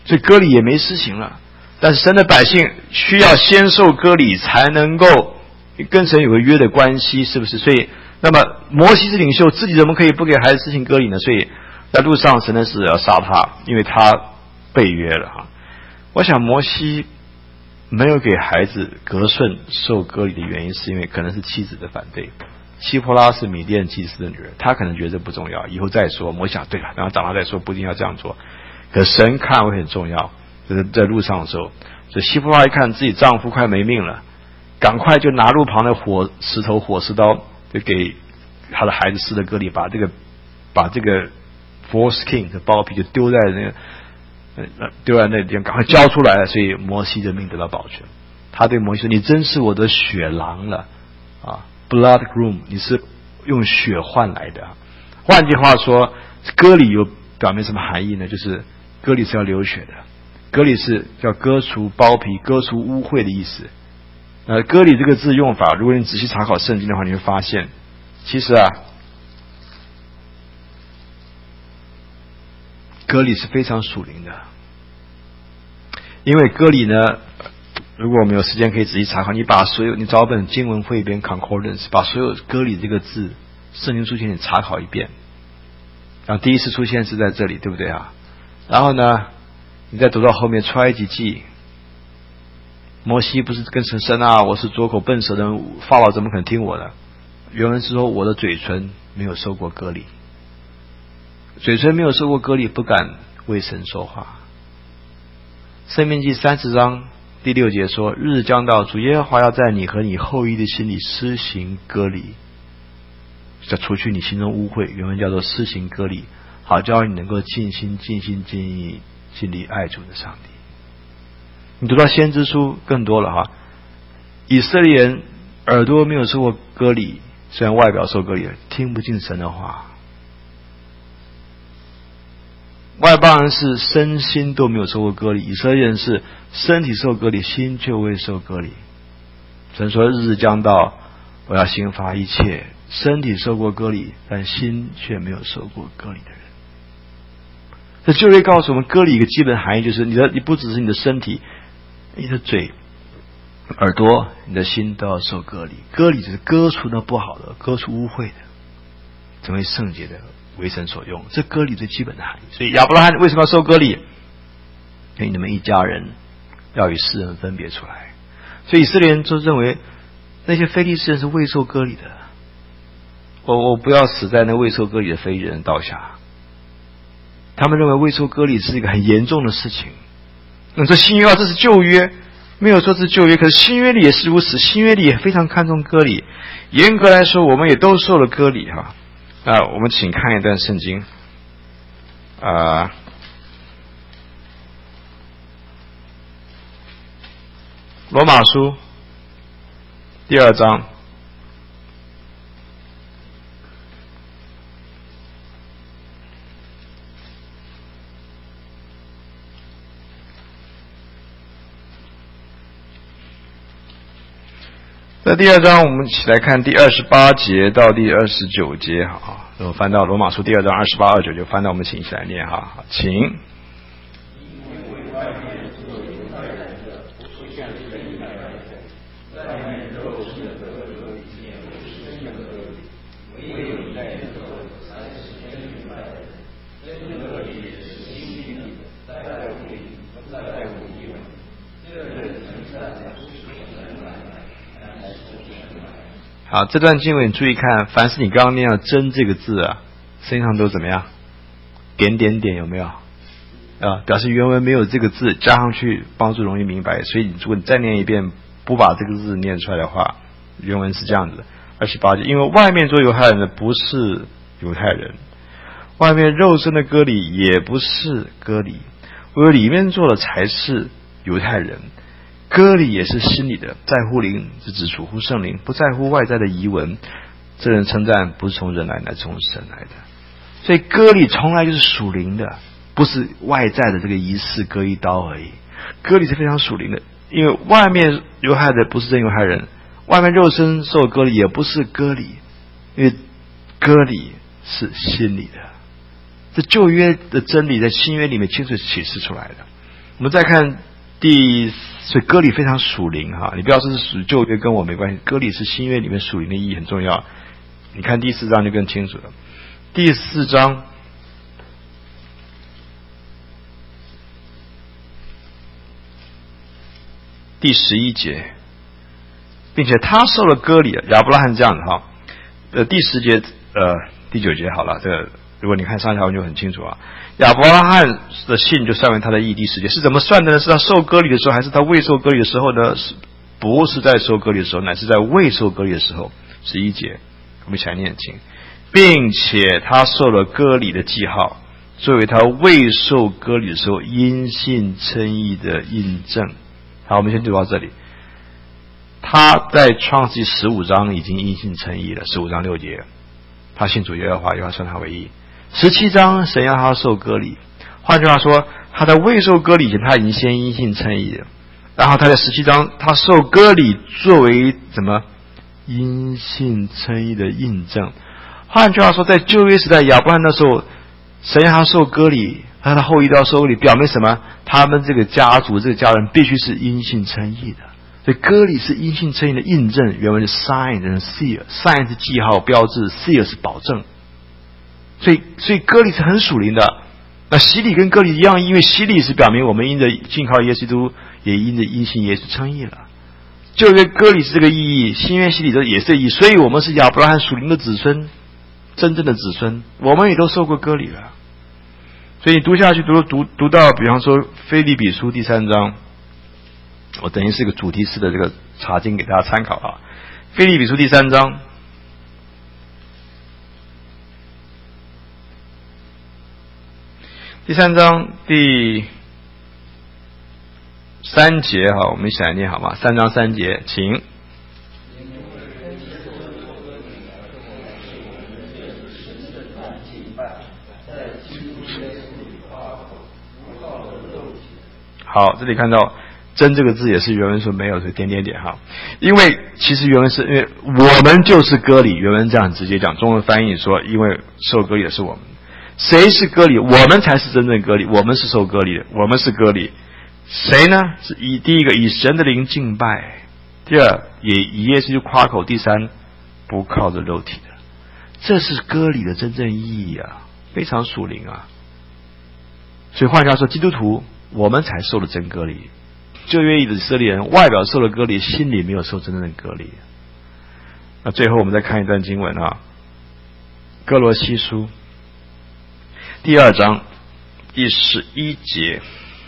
S1: 所以割礼也没施行了。但是神的百姓需要先受割礼，才能够跟神有个约的关系，是不是？所以，那么摩西是领袖，自己怎么可以不给孩子施行割礼呢？所以在路上，神的使者要杀他，因为他背约了哈。我想摩西没有给孩子格顺受割礼的原因，是因为可能是妻子的反对。希波拉是米甸祭司的女儿，她可能觉得这不重要，以后再说。摩西想，对了，然后长大再说，不一定要这样做。可神看为很重要。就是在路上的时候，所以希波拉一看自己丈夫快没命了，赶快就拿路旁的火石头、火石刀，就给他的孩子施了割礼，把这个把这个 foreskin 的包皮就丢在那个呃丢在那地方，赶快交出来了。所以摩西的命得到保全。他对摩西说：“你真是我的血狼了啊 ，blood groom， 你是用血换来的。”换句话说，割礼有表明什么含义呢？就是割礼是要流血的。割礼是叫割除包皮、割除污秽的意思。呃，割礼这个字用法，如果你仔细查考圣经的话，你会发现，其实啊，割礼是非常属灵的。因为割礼呢，如果我们有时间可以仔细查考，你把所有你找本经文汇编 concordance， 把所有割礼这个字圣经出现你查考一遍。然后第一次出现是在这里，对不对啊？然后呢？你再读到后面出埃及记，摩西不是跟神说啊，我是拙口笨舌的人，法老怎么可能听我的？原文是说我的嘴唇没有受过割礼，嘴唇没有受过割礼，不敢为神说话。申命记三十章第六节说，日子将到，主耶和华要在你和你后裔的心里施行割礼，要除去你心中污秽，原文叫做施行割礼，好叫你能够尽心尽心尽意尽力爱主的上帝。你读到先知书更多了哈，以色列人耳朵没有受过割礼，虽然外表受割礼，听不进神的话。外邦人是身心都没有受过割礼，以色列人是身体受割礼，心却未受割礼。神说日子将到，我要刑罚一切身体受过割礼但心却没有受过割礼的人。这就会告诉我们，割礼一个基本含义就是你的，你不只是你的身体，你的嘴、耳朵、你的心都要受割礼。割礼就是割除那不好的，割除污秽的，成为圣洁的，为神所用。这割礼最基本的含义。所以亚伯拉罕为什么要受割礼？因为你们一家人要与世人分别出来。所以以色列人就认为那些非利士人是未受割礼的，我我不要死在那未受割礼的非利人刀下。他们认为未受割礼是一个很严重的事情。你说新约啊，这是旧约，没有说是旧约，可是新约里也是如此，新约里也非常看重割礼。严格来说，我们也都受了割礼哈。啊，我们请看一段圣经啊，罗马书第二章。在第二章，我们一起来看第二十八节到第二十九节，哈，我们翻到罗马书第二章二十八、二十九，就翻到我们请一起来念哈，请。好，这段经文你注意看，凡是你刚刚念到真这个字啊，身上都怎么样？点点点有没有？啊，表示原文没有这个字，加上去帮助容易明白。所以如果你再念一遍，不把这个字念出来的话，原文是这样子的。二十八节，因为外面做犹太人的不是犹太人，外面肉身的割礼也不是割礼，唯有里面做的才是犹太人。割礼也是心里的，在乎灵是指属乎圣灵，不在乎外在的仪文。这人称赞不是从人来，乃是从神来的。所以割礼从来就是属灵的，不是外在的这个仪式割一刀而已。割礼是非常属灵的，因为外面犹太的不是真犹太人，外面肉身受割礼也不是割礼，因为割礼是心里的。这旧约的真理在新约里面清楚启示出来的。 我们再看第，所以割礼非常属灵哈，你不要说是属旧约跟我没关系，割礼是新约里面属灵的意义很重要。你看第四章就更清楚了。第四章第十一节，并且他受了割礼，亚伯拉罕这样的哈。呃，第十节呃第九节好了，这个如果你看上下文就很清楚啊。亚伯拉罕的信就算为他的义。第十节是怎么算的呢？是他受割礼的时候，还是他未受割礼的时候呢？是不是在受割礼的时候，乃是在未受割礼的时候。十一节我们一起来念经，并且他受了割礼的记号，作为他未受割礼的时候因信称义的印证。好，我们先读到这里。他在创世记十五章已经因信称义了，十五章六节，他信主耶和华，耶和华算他为义。十七章神要他受割礼，换句话说，他在未受割礼前他已经先因信称义了，然后他在十七章他受割礼作为怎么因信称义的印证。换句话说，在旧约时代亚伯拉罕那时候，神要他受割礼，他的后裔都要受割礼，表明什么？他们这个家族这个家人必须是因信称义的。所以割礼是因信称义的印证，原文是 sign 跟 seal，sign 是记号标志， seal 是保证。所以所以割礼是很属灵的。那洗礼跟割礼一样，因为洗礼是表明我们因着信靠耶稣基督，也因着因信耶稣称义了。旧约割礼是这个意义，新约洗礼的也是这个意义，所以我们是亚伯拉罕属灵的子孙，真正的子孙，我们也都受过割礼了。所以你读下去，读读读到，比方说腓立比书第三章，我等于是个主题式的这个查经给大家参考啊。腓立比书第三章，第三章第三节哈，我们一起来念好吗？三章三节，请。好，这里看到真这个字也是原文说没有，所以点点点哈。因为其实原文是因为我们就是割礼，原文这样直接讲，中文翻译说因为受割礼的是我们。谁是割礼？我们才是真正割礼，我们是受割礼的，我们是割礼。谁呢？是以第一个以神的灵敬拜，第二也以耶稣夸口，第三不靠着肉体的。这是割礼的真正意义啊，非常属灵啊。所以换句话说，基督徒我们才受了真割礼。旧约以色列人外表受了割礼，心里没有受真正的割礼。那最后我们再看一段经文啊，哥罗西书第二章第十一节，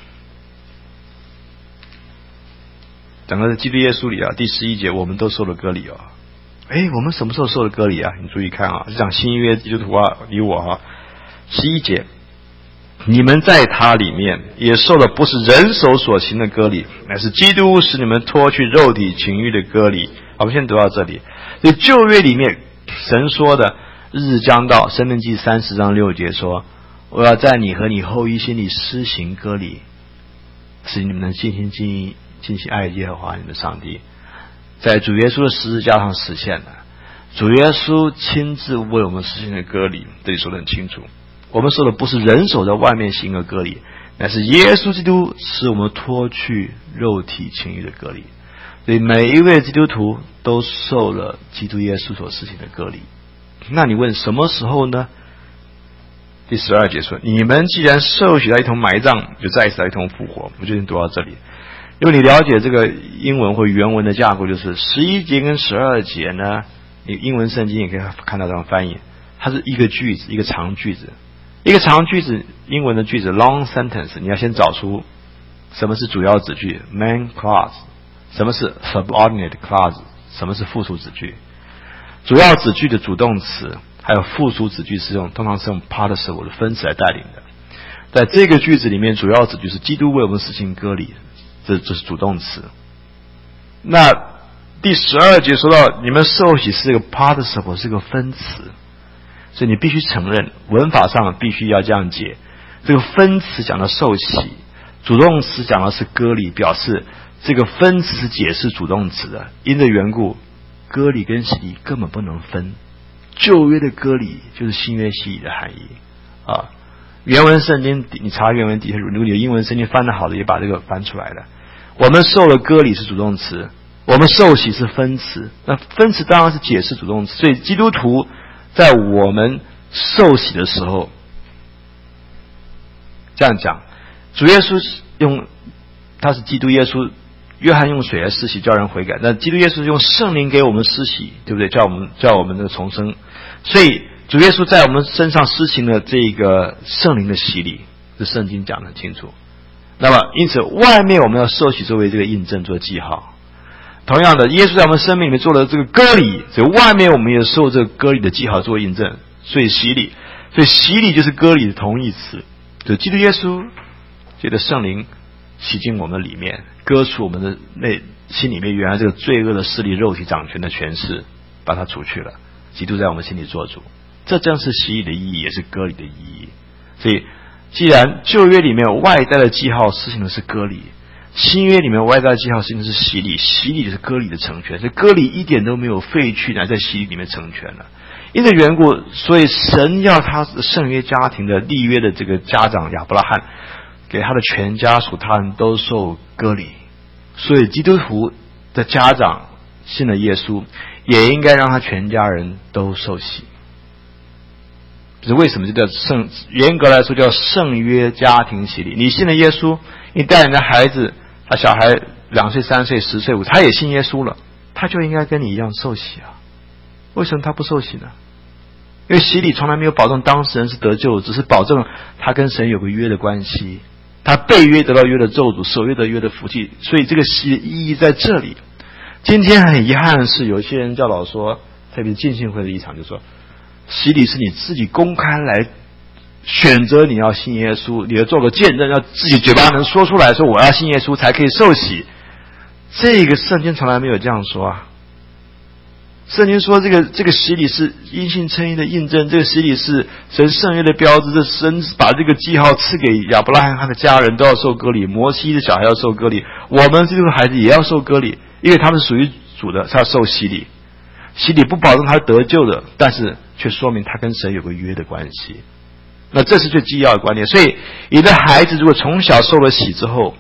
S1: 讲的是基督耶稣里啊，第十一节我们都受了割礼啊。诶，我们什么时候受了割礼啊？你注意看啊，是讲新约基督徒啊，你我啊。十一节，你们在他里面也受了不是人手所行的割礼，乃是基督使你们脱去肉体情欲的割礼。好，我们先读到这里。所以旧约里面神说的日子将到，申命记三十章六节说，我要在你和你后裔心里施行割礼，使你们能尽心尽意尽心爱耶和华你们上帝。在主耶稣的十字架上实现了，主耶稣亲自为我们实行的割礼，这里说得很清楚。我们受的不是人手在外面行的割礼，乃是耶稣基督使我们脱去肉体情欲的割礼。所以每一位基督徒都受了基督耶稣所实行的割礼。那你问什么时候呢？第十二节说，你们既然受洗了一同埋葬，就再一次一同复活。我就先读到这里。如果你了解这个英文或原文的架构，就是十一节跟十二节呢，你英文圣经也可以看到这样翻译，它是一个句子，一个长句子。一个长句子，英文的句子 long sentence， 你要先找出什么是主要子句 main clause， 什么是 subordinate clause， 什么是附属子句。主要子句的主动词还有附属子句是用通常是用 participle 的分词来带领的。在这个句子里面，主要子句是基督为我们实行割礼，这这是主动词。那第十二节说到你们受洗是一个 participle， 是个分词，所以你必须承认文法上必须要这样解。这个分词讲的受洗，主动词讲的是割礼，表示这个分词解释主动词的。因这缘故，割礼跟洗礼根本不能分。旧约的割礼就是新约洗礼的含义啊。 原文圣经你查原文底下，如果你有英文圣经翻得好的，也把这个翻出来了。我们受了割礼是主动词，我们受洗是分词。那分词当然是解释主动词，所以基督徒在我们受洗的时候，这样讲，主耶稣用他是基督耶稣，约翰用水来施洗叫人悔改，那基督耶稣用圣灵给我们施洗，对不对？叫我们叫我们的重生，所以主耶稣在我们身上施行了这个圣灵的洗礼，这圣经讲得很清楚。那么因此外面我们要受洗作为这个印证做记号，同样的耶稣在我们生命里面做了这个割礼，所以外面我们也受这个割礼的记号做印证，所以洗礼，所以洗礼就是割礼的同义词，就基督耶稣借着圣灵洗进我们里面，割除我们的内心里面原来这个罪恶的势力肉体掌权的权势，把它除去了，基督在我们心里做主，这正是洗礼的意义，也是割礼的意义。所以既然旧约里面外在的记号施行的是割礼，新约里面外在的记号实行的是洗礼，洗礼就是割礼的成全，所以割礼一点都没有废去，乃在洗礼里面成全了。因这缘故，所以神要他圣约家庭的立约的这个家长亚伯拉罕，给他的全家属他人都受割礼，所以基督徒的家长信了耶稣，也应该让他全家人都受洗。这是为什么？就叫圣，严格来说叫圣约家庭洗礼。你信了耶稣，你带你的孩子，他小孩两岁、三岁、十岁、五，他也信耶稣了，他就应该跟你一样受洗啊。为什么他不受洗呢？因为洗礼从来没有保证当事人是得救，只是保证他跟神有个约的关系，他被约得到约的咒诅，守约得约的福气，所以这个洗礼意义在这里。今天很遗憾的是，有些人教导说，特别是浸信会的立场，就说洗礼是你自己公开来选择你要信耶稣，你要做个见证，要自己嘴巴能说出来说我要信耶稣才可以受洗。这个圣经从来没有这样说啊。圣经说这个这个洗礼是因信称义的印证，这个洗礼是神圣约的标志，这神把这个记号赐给亚伯拉罕他的家人都要受割礼，摩西的小孩要受割礼，我们这个孩子也要受割礼，因为他们是属于主的，他要受洗礼。洗礼不保证他得救的，但是却说明他跟神有个约的关系。那这是最基要的观念。所以你的孩子如果从小受了洗之后，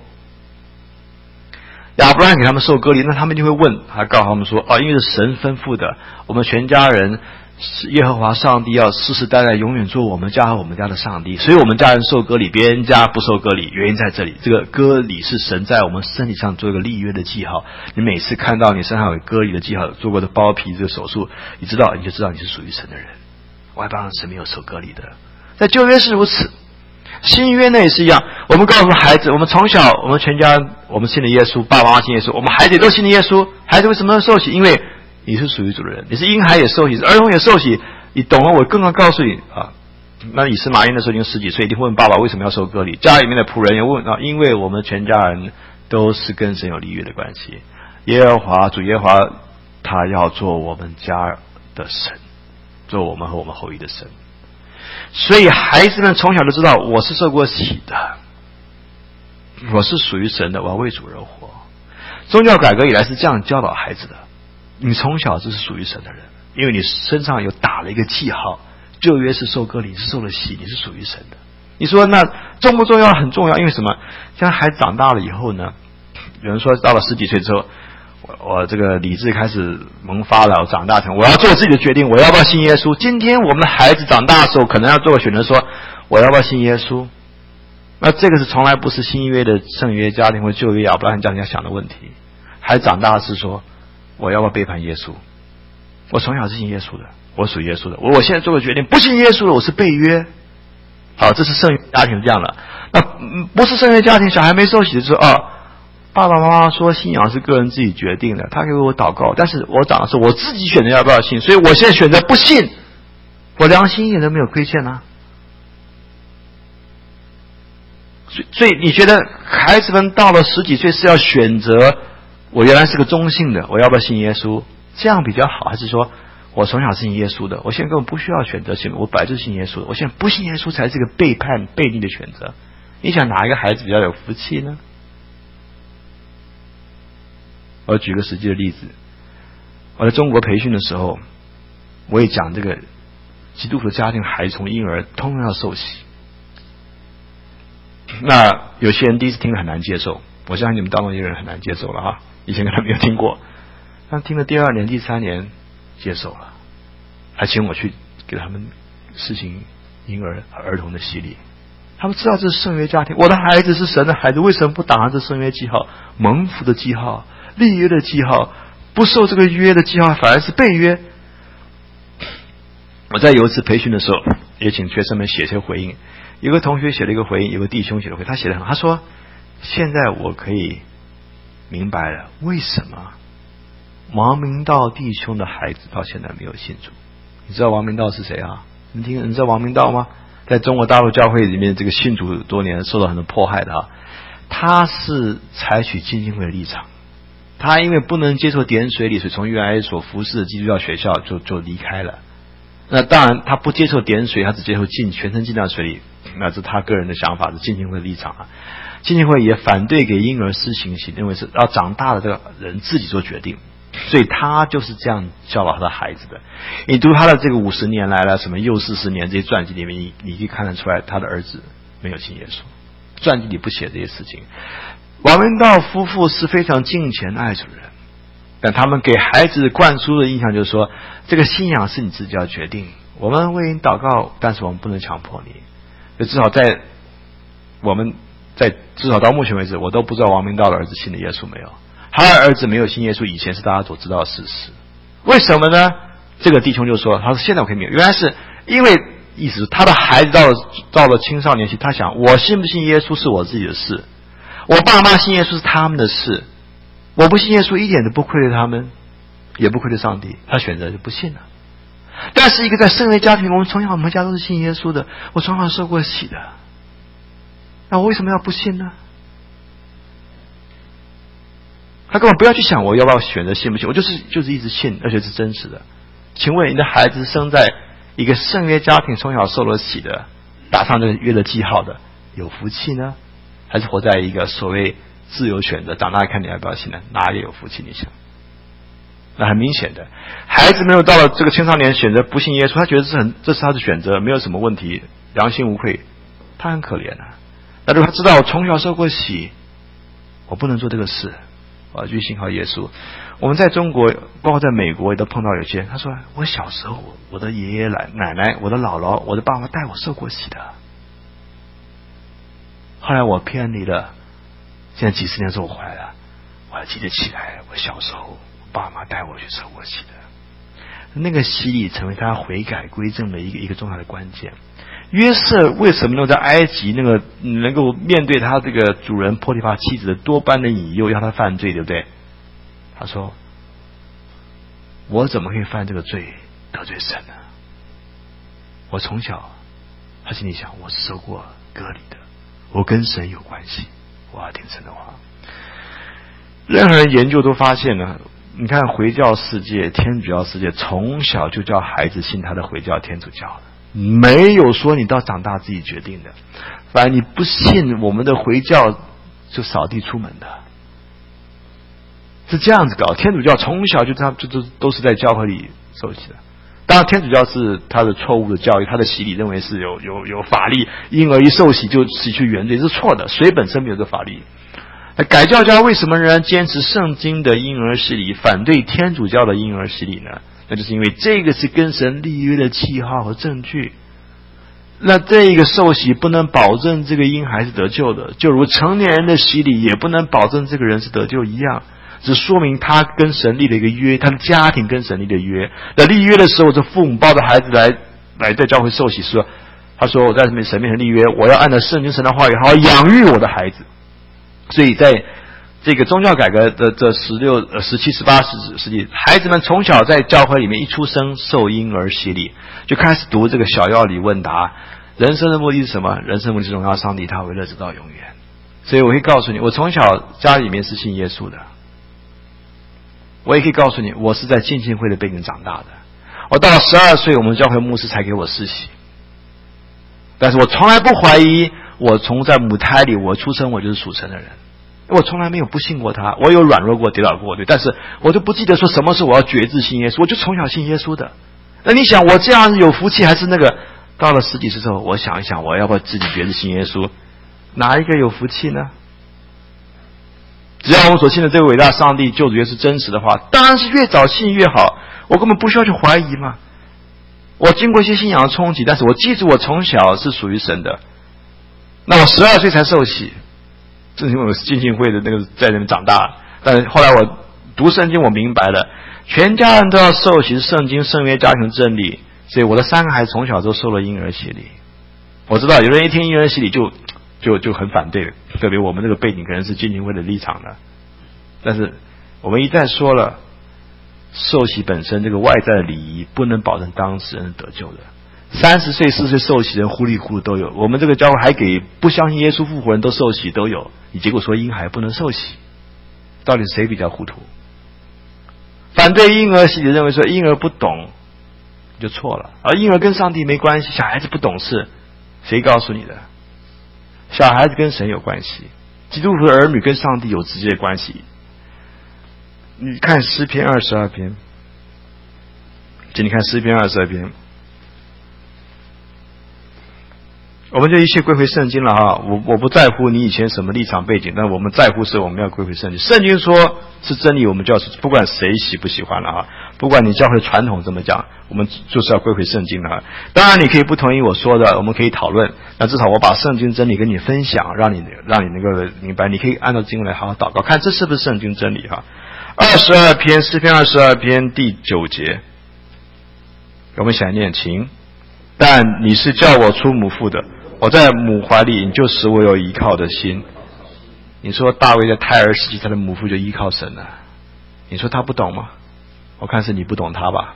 S1: 亚伯拉罕给他们受割礼，那他们就会问，还告诉他们说，哦，因为是神吩咐的，我们全家人耶和华上帝要世世代代永远做我们家和我们家的上帝，所以我们家人受割礼，别人家不受割礼，原因在这里。这个割礼是神在我们身体上做一个立约的记号，你每次看到你身上有割礼的记号，做过的包皮这个手术，你知道你就知道你是属于神的人。外邦人是没有受割礼的，在旧约是如此，新约呢也是一样。我们告诉孩子，我们从小我们全家我们信了耶稣，爸爸妈妈信耶稣，我们孩子也都信了耶稣。孩子为什么要受洗？因为你是属于主的人，你是婴孩也受洗，儿童也受洗。你懂了，我更要告诉你啊。那以斯玛因的时候已经十几岁，一定会问爸爸为什么要受割礼。家里面的仆人也问啊，因为我们全家人都是跟神有立约的关系。耶和华主耶和华他要做我们家的神，做我们和我们后裔的神。所以孩子们从小都知道我是受过洗的，我是属于神的，我要为主而活。宗教改革以来是这样教导孩子的，你从小就是属于神的人，因为你身上有打了一个记号，旧约是受割礼，是受了洗，你是属于神的。你说那重不重要？很重要。因为什么？像孩子长大了以后呢，有人说到了十几岁之后，我我这个理智开始萌发了，我长大成我要做自己的决定，我要不要信耶稣？今天我们的孩子长大的时候，可能要做个选择，说我要不要信耶稣？那这个是从来不是新约的圣约家庭或旧约亚伯拉罕家庭要想的问题。孩子长大是说我要不要背叛耶稣？我从小是信耶稣的，我属耶稣的，我我现在做个决定，不信耶稣的我是背约。好，这是圣约家庭这样了。那不是圣约家庭，小孩没受洗的时候啊，爸爸妈妈说信仰是个人自己决定的，他给我祷告，但是我长的是我自己选择要不要信，所以我现在选择不信，我良心一点都没有亏欠啊。所以，所以你觉得孩子们到了十几岁是要选择，我原来是个中性的，我要不要信耶稣？这样比较好，还是说我从小是信耶稣的，我现在根本不需要选择信，我本来就是信耶稣的，我现在不信耶稣才是个背叛背逆的选择？你想哪一个孩子比较有福气呢？我举个实际的例子，我在中国培训的时候，我也讲这个基督徒家庭孩子从婴儿通常要受洗。 那有些人第一次听很难接受，我相信你们当中有人很难接受了哈，以前可能没有听过，但听了第二年、第三年接受了，还请我去给他们实行婴儿儿童的洗礼。他们知道这是圣约家庭，我的孩子是神的孩子，为什么不打上这圣约记号、蒙福的记号、立约的记号？不受这个约的记号，反而是被约。我在有一次培训的时候，也请学生们写些回应。有个同学写了一个回应，有个弟兄写了回应，他写得很好，他说：“现在我可以明白了，为什么王明道弟兄的孩子到现在没有信主。你知道王明道是谁啊？你们听，你知道王明道吗？在中国大陆教会里面，这个信主多年，受到很多迫害的啊。他是采取浸信会的立场，他因为不能接受点水礼，所以从原来所服侍的基督教学校就就离开了。那当然，他不接受点水，他只接受浸全身浸到水里，那是他个人的想法，是浸信会的立场啊。浸信会也反对给婴儿施行洗，认为是要长大的这个人自己做决定。所以他就是这样教导他的孩子的。你读他的这个五十年来了，什么又四十年这些传记里面，你你可以看得出来，他的儿子没有信耶稣，传记里不写这些事情。王文道夫妇是非常敬虔爱主人，但他们给孩子灌输的印象就是说，这个信仰是你自己要决定。我们为你祷告，但是我们不能强迫你。就至少在我们在至少到目前为止，我都不知道王明道的儿子信了耶稣没有。他的儿子没有信耶稣以前是大家所知道的事实，为什么呢？这个弟兄就说，他说现在我可以明白，原来是因为意思是他的孩子到了到了青少年期，他想我信不信耶稣是我自己的事，我爸妈信耶稣是他们的事，我不信耶稣一点都不愧对他们，也不愧对上帝，他选择就不信了。但是一个在圣约家庭，我们从小我们家都是信耶稣的，我从小受过洗的，那我为什么要不信呢？他根本不要去想我要不要选择信不信，我就是就是一直信，而且是真实的。请问你的孩子生在一个圣约家庭，从小受了洗的，打上这个约的记号的，有福气呢，还是活在一个所谓自由选择，长大看你要不要信呢？哪里有福气？你想？那很明显的，孩子没有到了这个青少年选择不信耶稣，他觉得这是很这是他的选择，没有什么问题，良心无愧，他很可怜啊。那如果他知道我从小受过洗，我不能做这个事，我要去信靠耶稣。我们在中国，包括在美国，也都碰到有些人，他说我小时候，我的爷爷奶奶、我的姥姥、我的爸爸带我受过洗的，后来我偏离了，现在几十年之后我回来了，我还记得起来，我小时候爸妈带我去受过洗的，那个洗礼成为他悔改归正的一个一个重要的关键。约瑟为什么能在埃及那个能够面对他这个主人波提乏妻子的多般的引诱，让他犯罪，对不对？他说：“我怎么可以犯这个罪得罪神呢？我从小，他心里想，我是受过割礼的，我跟神有关系，我要听神的话。”任何人研究都发现呢，你看回教世界、天主教世界，从小就叫孩子信他的回教、天主教的。没有说你到长大自己决定的，反正你不信我们的回教就扫地出门的，是这样子搞。天主教从小就他就都都是在教会里受洗的。当然，天主教是他的错误的教育，他的洗礼认为是有有有法力，婴儿一受洗就洗去原罪，是错的。水本身没有这法力。那改教家为什么仍然坚持圣经的婴儿洗礼，反对天主教的婴儿洗礼呢？那就是因为这个是跟神立约的记号和证据。那这个受洗不能保证这个婴孩是得救的，就如成年人的洗礼也不能保证这个人是得救一样，只说明他跟神立了一个约，他的家庭跟神立的约。那立约的时候，这父母抱着孩子来来在教会受洗说，他说我在神面前立约，我要按照圣经神的话语好好养育我的孩子。所以在这个宗教改革的这十六、呃十七、十八世世纪，孩子们从小在教会里面一出生受婴儿洗礼，就开始读这个小要理问答。人生的目的是什么？人生的目的是荣耀上帝，他为乐直到永远。所以我会告诉你，我从小家里面是信耶稣的。我也可以告诉你，我是在浸信会的背景长大的。我到了十二岁，我们教会牧师才给我施洗。但是我从来不怀疑，我从在母胎里，我出生我就是属神的人。我从来没有不信过他，我有软弱过、跌倒过，对，但是我就不记得说什么是我要决志信耶稣，我就从小信耶稣的。那你想，我这样有福气，还是那个到了十几岁之后，我想一想，我要不要自己决志信耶稣？ 哪一个有福气呢？只要我们所信的这位伟大上帝救主耶稣是真实的话，当然是越早信越好。我根本不需要去怀疑嘛。我经过一些信仰的冲击，但是我记住我从小是属于神的。那我十二岁才受洗，正是因为我是浸信会的那个在那边长大。但是后来我读圣经，我明白了，全家人都要受洗，是圣经圣约家庭真理。所以我的三个孩子从小都受了婴儿洗礼。我知道有人一听婴儿洗礼就就就很反对了，特别我们这个背景可能是浸信会的立场的。但是我们一旦说了，受洗本身这个外在的礼仪不能保证当事人得救的。三十岁、四十岁受洗人糊里糊涂都有，我们这个教会还给不相信耶稣复活人都受洗都有。你结果说婴孩不能受洗，到底谁比较糊涂？反对婴儿洗礼认为说婴儿不懂就错了，而婴儿跟上帝没关系，小孩子不懂事，谁告诉你的？小孩子跟神有关系，基督徒的儿女跟上帝有直接关系。你看诗篇二十二篇，请你看诗篇二十二篇，我们就一切归回圣经了啊！我我不在乎你以前什么立场背景，但我们在乎是我们要归回圣经。圣经说是真理，我们就要不管谁喜不喜欢了啊！不管你教会传统怎么讲，我们就是要归回圣经了。当然你可以不同意我说的，我们可以讨论。那至少我把圣经真理跟你分享，让你让你能够明白。你可以按照经文来好好祷告，看这是不是圣经真理哈。二十二篇诗篇二十二篇第九节，我们想念情，但你是叫我出母腹的，我在母怀里，你就使我有依靠的心。你说大卫在胎儿时期他的母腹就依靠神了，你说他不懂吗？我看是你不懂他吧。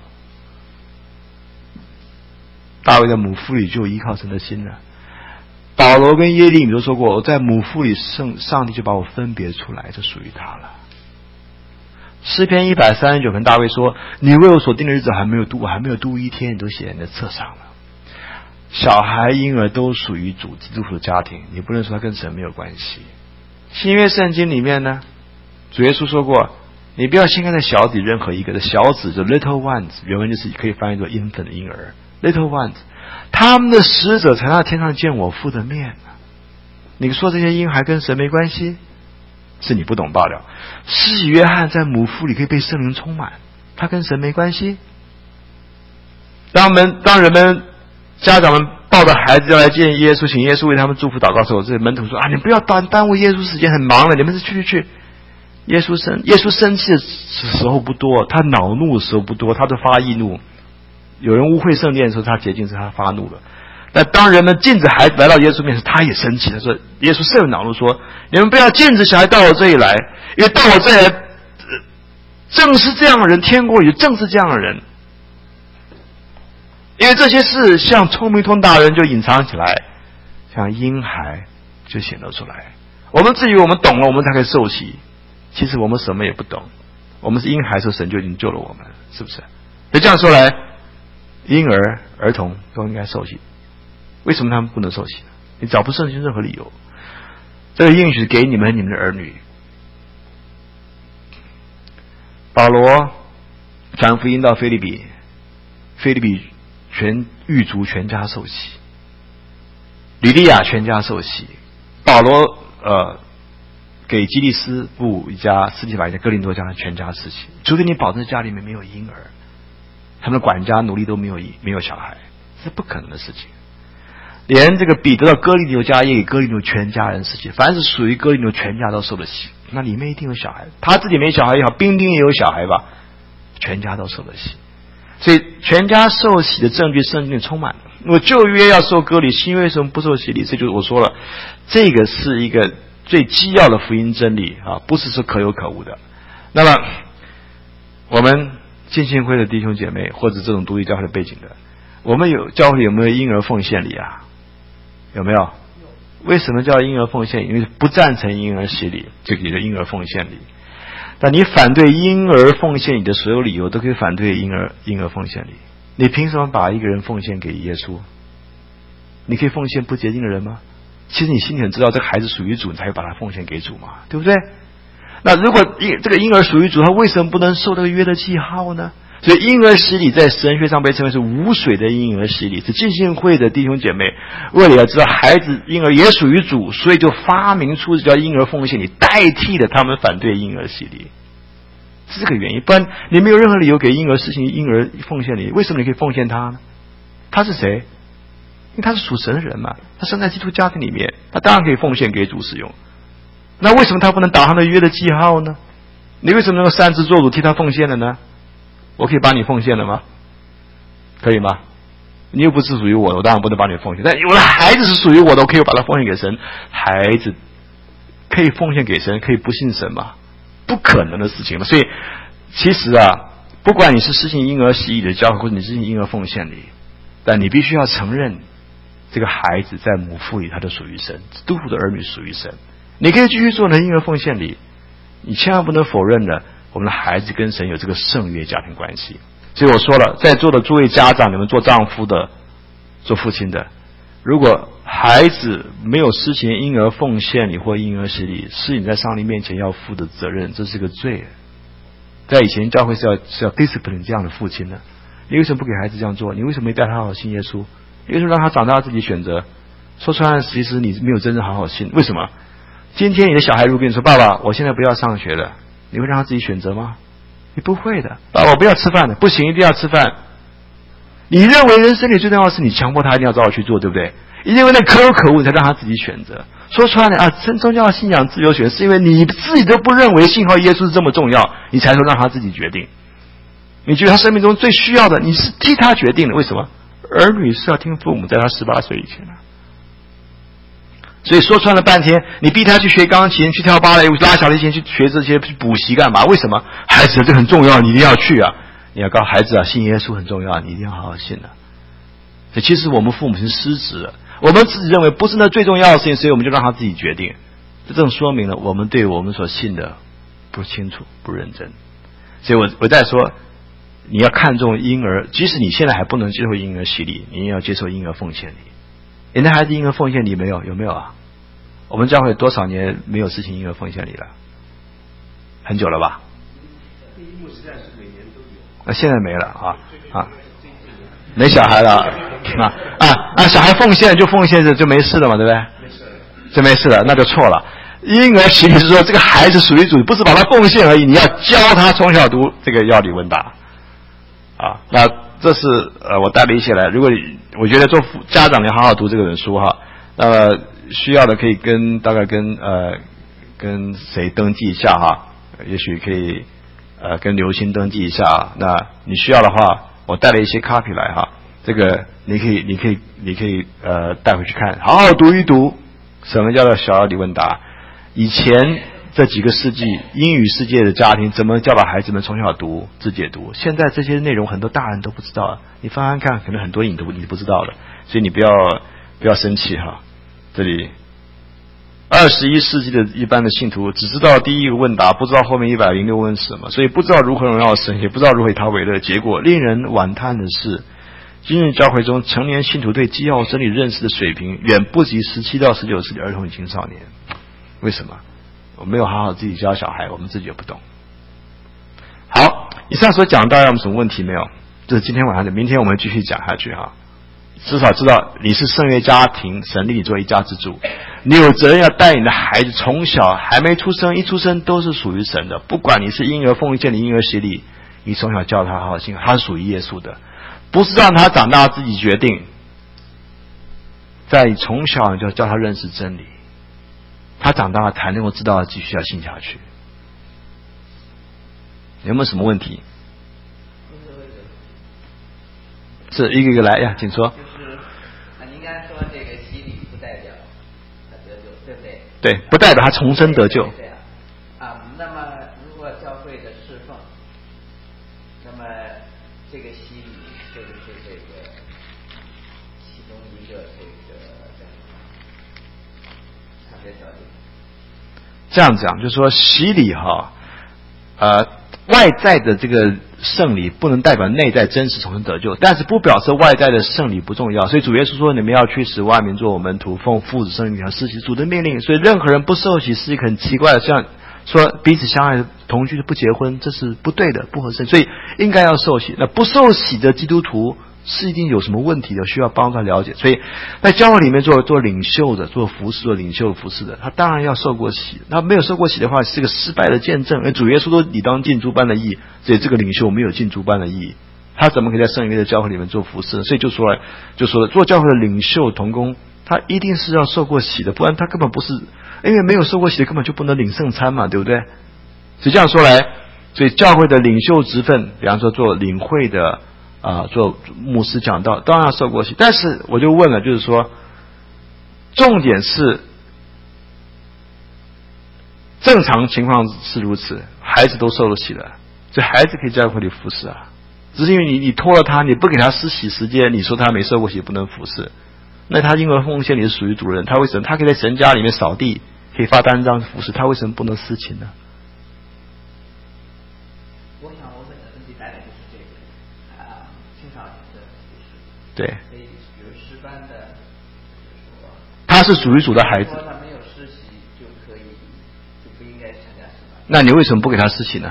S1: 大卫在母腹里就有依靠神的心了。保罗跟耶利米都说过，我在母腹里圣上帝就把我分别出来，就属于他了。诗篇一百三十九篇，大卫说：“你为我所定的日子还没有度，我还没有度一天，你都写在你的册上了。”小孩、婴儿都属于主基督徒的家庭，你不能说他跟神没有关系。新约圣经里面呢，主耶稣说过：“你不要轻看在小子任何一个的小子，就 little ones， 原文就是可以翻译作 infant 婴儿 little ones， 他们的使者才到天上见我父的面。”你说这些婴孩跟神没关系？是你不懂罢了。施洗约翰在母腹里可以被圣灵充满，他跟神没关系。当们当人们家长们抱着孩子要来见耶稣，请耶稣为他们祝福祷告的时候，这些门徒说：“啊，你不要耽耽误耶稣时间，很忙了，你们是去去去。”耶稣生耶稣生气的时候不多，他恼怒的时候不多，他都发易怒。有人污秽圣殿的时候，他洁净是他发怒了。但当人们禁止孩子来到耶稣面前，他也生气。他说：“耶稣甚有恼怒，说你们不要禁止小孩到我这里来，因为到我这里来，呃、正是这样的人，天国里正是这样的人。因为这些事，像聪明通达人就隐藏起来，像婴孩就显露出来。我们至于我们懂了，我们才可以受洗。其实我们什么也不懂，我们是婴孩的时候，神就已经救了我们，是不是？所以这样说来，婴儿、儿童都应该受洗。为什么他们不能受洗呢？你找不圣经任何理由。这个应许给你们和你们的儿女。保罗传福音到腓立比，腓立比全狱卒全家受洗，吕利亚全家受洗。保罗呃给基利斯布一家、斯提法一家、哥林多家全家受洗，除非你保证家里面没有婴儿，他们的管家奴隶都没有没有小孩，是不可能的事情。连这个彼得的哥林流家也给哥林流全家人受洗，凡是属于哥林流全家都受了洗，那里面一定有小孩，他自己没小孩也好，兵丁也有小孩吧，全家都受了洗。所以全家受洗的证据圣经里充满了。我旧约要受割礼，新约为什么不受洗礼？这就是我说了，这个是一个最基要的福音真理啊，不是说可有可无的。那么我们浸信会的弟兄姐妹，或者这种独立教会的背景的，我们有教会有没有婴儿奉献礼啊？有没有？为什么叫婴儿奉献？因为不赞成婴儿洗礼，这个也叫婴儿奉献礼。但你反对婴儿奉献礼的所有理由，都可以反对婴儿婴儿奉献礼。你凭什么把一个人奉献给耶稣？你可以奉献不洁净的人吗？其实你心里很知道这个孩子属于主，你才会把他奉献给主嘛，对不对？那如果这个婴儿属于主，他为什么不能受这个约的记号呢？ 所以婴儿洗礼在神学上被称为是无水的婴儿洗礼，是浸信会的弟兄姐妹为了要知道孩子婴儿也属于主，所以就发明出叫婴儿奉献礼，代替了他们反对婴儿洗礼，是这个原因。不然你没有任何理由给婴儿实行婴儿奉献礼，为什么你可以奉献他呢？他是谁？因为他是属神的人嘛，他生在基督家庭里面，他当然可以奉献给主使用。那为什么他不能打上那约的记号呢？你为什么能够擅自做主替他奉献了呢？我可以把你奉献了吗？可以吗？你又不是属于我的，我当然不能把你奉献。但我的孩子是属于我的，我可以把他奉献给神。孩子可以奉献给神，可以不信神吗？不可能的事情嘛。所以其实啊，不管你是实行婴儿洗礼的教会，或者你实行婴儿奉献礼，但你必须要承认，这个孩子在母腹里他就属于神，基督徒的儿女属于神。你可以继续做呢婴儿奉献礼，你千万不能否认了我们的孩子跟神有这个圣约家庭关系。所以我说了，在座的诸位家长，你们做丈夫的，做父亲的，如果孩子没有施行婴儿奉献礼或婴儿洗礼，是你在上帝面前要负的责任，这是个罪。在以前教会是要是要 discipline 这样的父亲的，你为什么不给孩子这样做？你为什么没带他好好信耶稣？你为什么让他长大自己选择？说穿了，其实你没有真正好好信。为什么？今天你的小孩如果跟你说，爸爸我现在不要上学了，你会让他自己选择吗？你不会的。爸爸我不要吃饭了，不行一定要吃饭。你认为人生里最重要的是你强迫他一定要照着去做，对不对？你认为那可有可无，你才让他自己选择。说穿了啊，真宗教信仰自由选，是因为你自己都不认为信靠耶稣是这么重要，你才说让他自己决定。你觉得他生命中最需要的，你是替他决定的。为什么？儿女是要听父母，在他十八岁以前啊。所以说穿了半天，你逼他去学钢琴，去跳芭蕾舞，拉小提琴，去学这些补习干嘛？为什么？孩子这很重要，你一定要去啊！你要告诉孩子啊，信耶稣很重要，你一定要好好信啊。所以其实我们父母亲失职了，我们自己认为不是那最重要的事情，所以我们就让他自己决定。这正说明了我们对我们所信的不清楚、不认真。所以我我在说，你要看重婴儿，即使你现在还不能接受婴儿洗礼，你也要接受婴儿奉献礼。你的孩子婴儿奉献礼没有？有没有啊？我们教会多少年没有实行婴儿奉献礼了？很久了吧？那现在没了啊啊，没小孩了啊啊啊！小孩奉献就奉献着就没事了嘛，对不对？没事了，就没事了，那就错了。婴儿洗礼是说这个孩子属于主，不是把他奉献而已，你要教他从小读这个要理问答啊。那这是呃我带了一些来，如果你我觉得做家长你好好读这个本书哈，那么需要的可以跟大概跟呃跟谁登记一下哈，也许可以呃跟刘星登记一下。那你需要的话，我带了一些 copy 来哈，这个你可以你可以你可以呃带回去看，好好读一读什么叫做小要理问答。以前这几个世纪英语世界的家庭怎么教导孩子们从小读自解读，现在这些内容很多大人都不知道，你翻翻看，可能很多你都你不知道的，所以你不要不要生气哈。这里二十一世纪的一般的信徒只知道第一个问答，不知道后面一百零六问是什么，所以不知道如何荣耀神，也不知道如何以他为乐。结果令人惋叹的是，今日教会中成年信徒对基要真理认识的水平远不及十七到十九世纪儿童与青少年。为什么？我没有好好自己教小孩，我们自己也不懂。好，以上所讲大家有什么问题没有？这是今天晚上的，明天我们继续讲下去哈。至少知道你是圣约家庭，神立你做一家之主，你有责任要带你的孩子从小还没出生，一出生都是属于神的。不管你是婴儿奉献的婴儿洗礼，你从小教他好好信，他是属于耶稣的，不是让他长大自己决定。在你从小你就教他认识真理，他长大了才能够知道继续要信下去。有没有什么问题？是一个一个来呀，请说。
S3: 就是啊，您刚才说这个洗礼不代表他得救，对不对？
S1: 对，不代表他重生得救。
S3: 对啊。啊，那么如果教会的侍奉，那么这个洗礼是不是这个其中一个这个叫什么差别条件？
S1: 这样讲，就是说洗礼哈，呃，外在的这个圣礼不能代表内在真实重生得救，但是不表示外在的圣礼不重要。所以主耶稣说，你们要去使万民做我门徒，奉父子圣灵和施洗主的命令。所以任何人不受洗是一个很奇怪的，像说彼此相爱同居不结婚，这是不对的，不合适，所以应该要受洗。那不受洗的基督徒是一定有什么问题的，需要帮他了解。所以在教会里面做做领袖的、做服侍、做领袖服侍的，他当然要受过洗。他没有受过洗的话，是个失败的见证。而主耶稣都理当尽诸般的义，所以这个领袖没有尽诸般的义，他怎么可以在圣约的教会里面做服侍？所以就说了，就说了，做教会的领袖同工，他一定是要受过洗的，不然他根本不是，因为没有受过洗的根本就不能领圣餐嘛，对不对？所以这样说来，所以教会的领袖职分，比方说做领会的啊、呃，做牧师讲道，当然要受过洗。但是我就问了，就是说，重点是正常情况是如此，孩子都受了洗了，所以孩子可以在教会里服侍啊。只是因为你你拖了他，你不给他施洗时间，你说他没受过洗不能服侍，那他因为奉献你是属于主人，他为什么他可以在神家里面扫地，可以发单张服侍，他为什么不能私情呢？
S3: 我想我问的问题大概就是这个啊，青少年的服侍。
S1: 对。
S3: 所以比如师班的，就是说
S1: 他是属于主的孩子。
S3: 说他没有施洗就可以，就不应该参加师班。
S1: 那你为什么不给他施洗呢？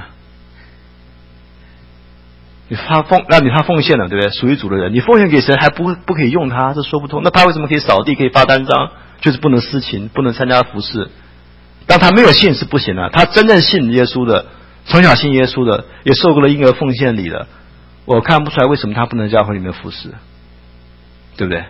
S1: 你他奉，那你他奉献了，对不对？属于主的人，你奉献给神还不不可以用他，这说不通。那他为什么可以扫地，可以发单张，就是不能私情，不能参加服侍？当他没有信是不行的，他真正信耶稣的，从小信耶稣的，也受过了婴儿奉献礼的，我看不出来为什么他不能在教会里面服侍，对不对？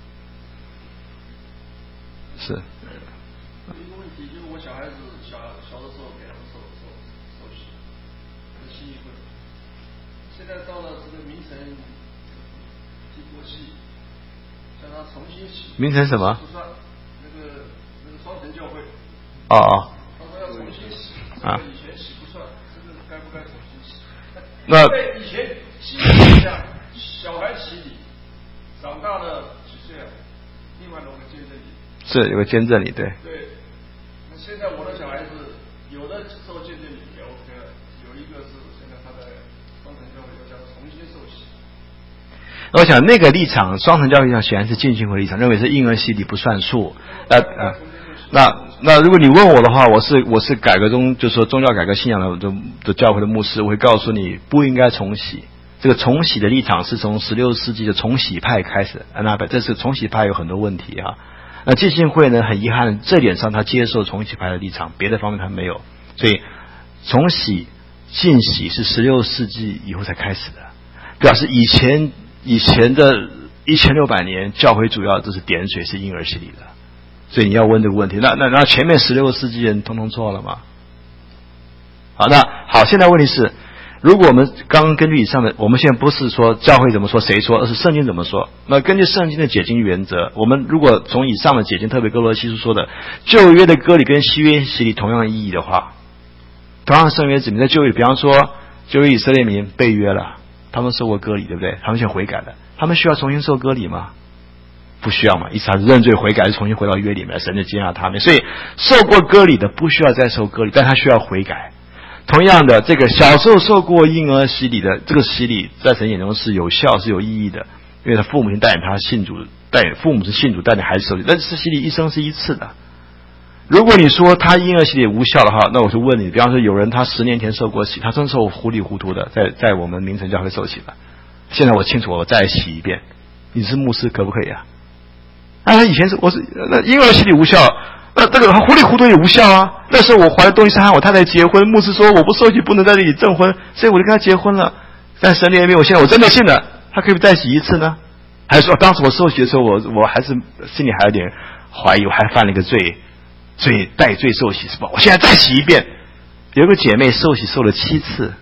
S1: 是。
S4: 一个问题就是我小孩子小小的时候给他们受受受洗，是新义会。现在到了这个名城基国系，叫他重新洗。
S1: 名城什么？
S4: 不算，那个那个双城教会。
S1: 哦哦。
S4: 他说要重新洗，
S1: 啊。
S4: 以前洗不算，这个该不该重新洗？
S1: 那
S4: 以前洗礼这样，小孩洗礼，长大了几岁了，另外弄个见证礼。
S1: 是有个见证礼，对。
S4: 对。那现在我的小孩子有的受见证礼也 OK 了，有一个是现在他在双城教会要叫他重新受洗。
S1: 我想那个立场，双城教会上显然是浸信会立场，认为是婴儿洗礼不算数。那呃，那那如果你问我的话，我是我是改革中，就是说宗教改革信仰的的的教会的牧师，我会告诉你不应该重洗。这个重洗的立场是从十六世纪的重洗派开始，那这是重洗派有很多问题啊。那浸信会呢，很遗憾，这点上他接受重洗派的立场，别的方面他没有。所以重洗、浸洗是十六世纪以后才开始的，表示以前以前的一千六百年教会主要都是点水，是婴儿洗礼的。所以你要问这个问题，那那那前面十六世纪人通通错了吗？好，那好，现在问题是，如果我们刚刚根据以上的，我们现在不是说教会怎么说谁说，而是圣经怎么说。那根据圣经的解经原则，我们如果从以上的解经，特别哥罗西书说的旧约的割礼跟新约洗礼同样的意义的话，同样的圣约指明在旧约，比方说旧约以色列民被约了，他们受过割礼，对不对？他们现在悔改了，他们需要重新受割礼吗？不需要嘛，意思他是认罪悔改，重新回到约里面，神就接纳他们。所以受过割礼的不需要再受割礼，但他需要悔改。同样的，这个小时候受过婴儿洗礼的，这个洗礼在神眼中是有效、是有意义的，因为他父母亲带领他信主，带领父母是信主带领孩子受洗，但是洗礼一生是一次的。如果你说他婴儿洗礼无效的话，那我就问你，比方说有人他十年前受过洗，他真受糊里糊涂的，在在我们名城教会受洗了，现在我清楚，我再洗一遍，你是牧师可不可以啊？那他以前是我是那婴儿洗礼无效。那这个糊里糊涂也无效啊！那时候我怀了东西，喊我太太结婚，牧师说我不受洗不能在这里证婚，所以我就跟他结婚了。但神里面，我现在我真的信了，他可以再洗一次呢？还是说当时我受洗的时候，我我还是心里还有点怀疑，我还犯了一个罪，罪代罪受洗是吧？我现在再洗一遍。有个姐妹受洗受了七次，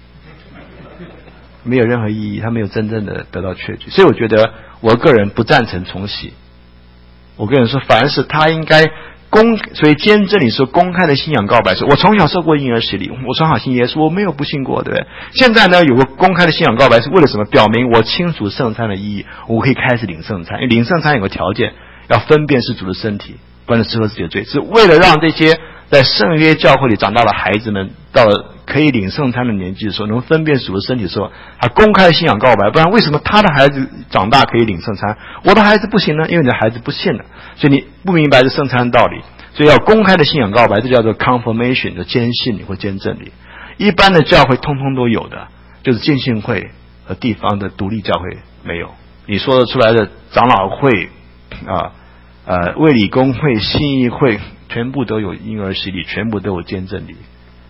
S1: 没有任何意义，她没有真正的得到确据，所以我觉得我个人不赞成重洗。我个人说，凡是他应该。公，所以今天这里说公开的信仰告白，说我从小受过婴儿洗礼，我从小信耶稣，我没有不信过，对不对？现在呢，有个公开的信仰告白是为了什么？表明我清楚圣餐的意义，我可以开始领圣餐。因为领圣餐有个条件，要分辨是主的身体，不然适合自己的罪，是为了让这些在圣约教会里长大的孩子们，到了可以领圣餐的年纪的时候，能分辨主的身体的时候，他公开的信仰告白。不然为什么他的孩子长大可以领圣餐，我的孩子不行呢？因为你的孩子不信了，所以你不明白这圣餐的道理。 所以要公开的信仰告白，这叫做 confirmation 的坚信你或坚证你。一般的教会通通都有的，就是浸信会和地方的独立教会没有。你说得出来的长老会啊、呃卫理公会、信义会，全部都有婴儿洗礼，全部都有坚证礼。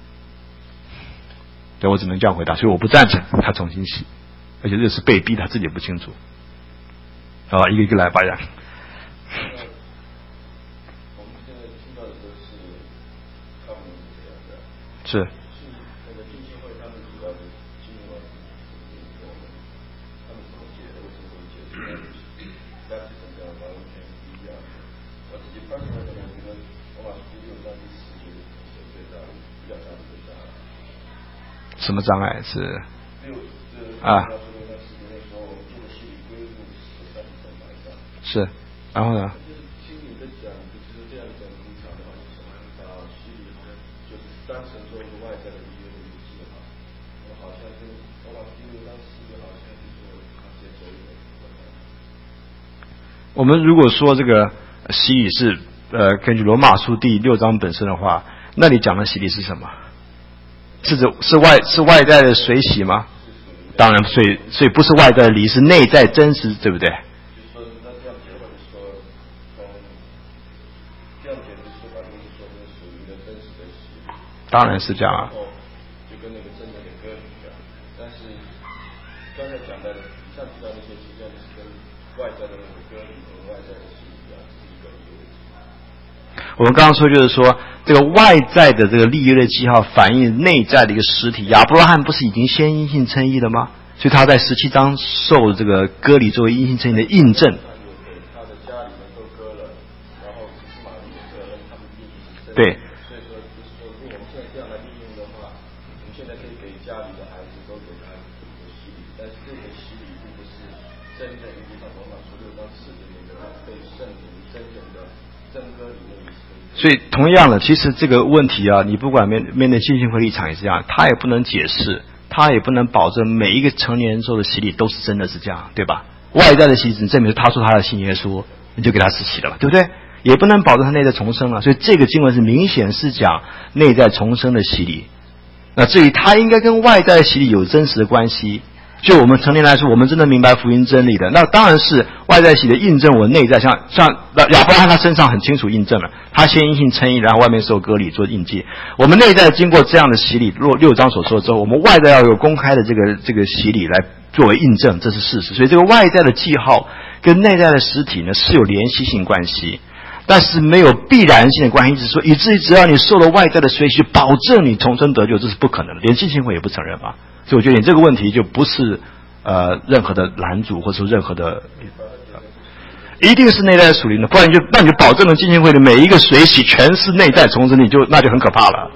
S1: 对，我只能这样回答，所以我不赞成他重新洗，而且这是被逼，他自己也不清楚。啊，一个一个来吧呀。
S4: 我们现在听到的都是他们这样的。
S1: 是。
S4: 那个浸信会他们主要的经文，我们他们怎么解的？为什么会解释？大致上讲完全不一样。我自己判断的，我觉得罗马书第六章第四节是最大的比较大的一个障碍。
S1: 什么障碍是？
S4: 六
S1: 啊。是，然后呢？
S4: 就是听你的讲，就是这样讲平常的话，就是按照洗礼呢，就是单纯做一个外在的一个仪式哈，我好像跟罗马第六章四节好像就是他接受一个。
S1: 我们如果说这个洗礼是呃根据罗马书第六章本身的话，那你讲的洗礼是什么？是指是外是外在的水洗吗？当然，所以所以不是外在的礼，是内在真实，对不对？当然是这样啊。
S4: 就跟那个真正的歌一样，但是刚才讲到的，以上提到那些，实际上是跟外在的那个歌里和外在的是一样，是一个一个问题。
S1: 我们刚刚说就是说，这个外在的这个立约的记号反映内在的一个实体。亚伯拉罕不是已经先因信称义了吗？所以他在十七章受这个割礼作为因信称义的印证。
S4: 他的家里面都割了，然后司马懿也割了，他们必须是真。
S1: 对。所以同样的，其实这个问题啊，你不管面面对浸信会立场也是这样，他也不能解释，他也不能保证每一个成年人受的洗礼都是真的是这样，对吧？外在的洗礼只证明他说他的信耶稣，你就给他施洗了吧，对不对？也不能保证他内在重生了。所以这个经文是明显是讲内在重生的洗礼。那至于他应该跟外在的洗礼有真实的关系，就我们成年来说，我们真的明白福音真理的，那当然是外在洗的印证我内在，像像亚伯拉罕他身上很清楚印证了，他先因信称义，然后外面受割礼做印记。我们内在经过这样的洗礼，若六章所说之后，我们外在要有公开的这个这个洗礼来作为印证，这是事实。所以这个外在的记号跟内在的实体呢是有联系性关系，但是没有必然性的关系，就是说以至于只要你受了外在的水洗，保证你重生得救，这是不可能的，连浸信会也不承认嘛。所以我觉得你这个问题就不是呃任何的拦阻，或者说任何的、呃、一定是内在属灵的，不然你就那你就保证了浸信会的每一个水洗全是内在重生，你就那就很可怕了。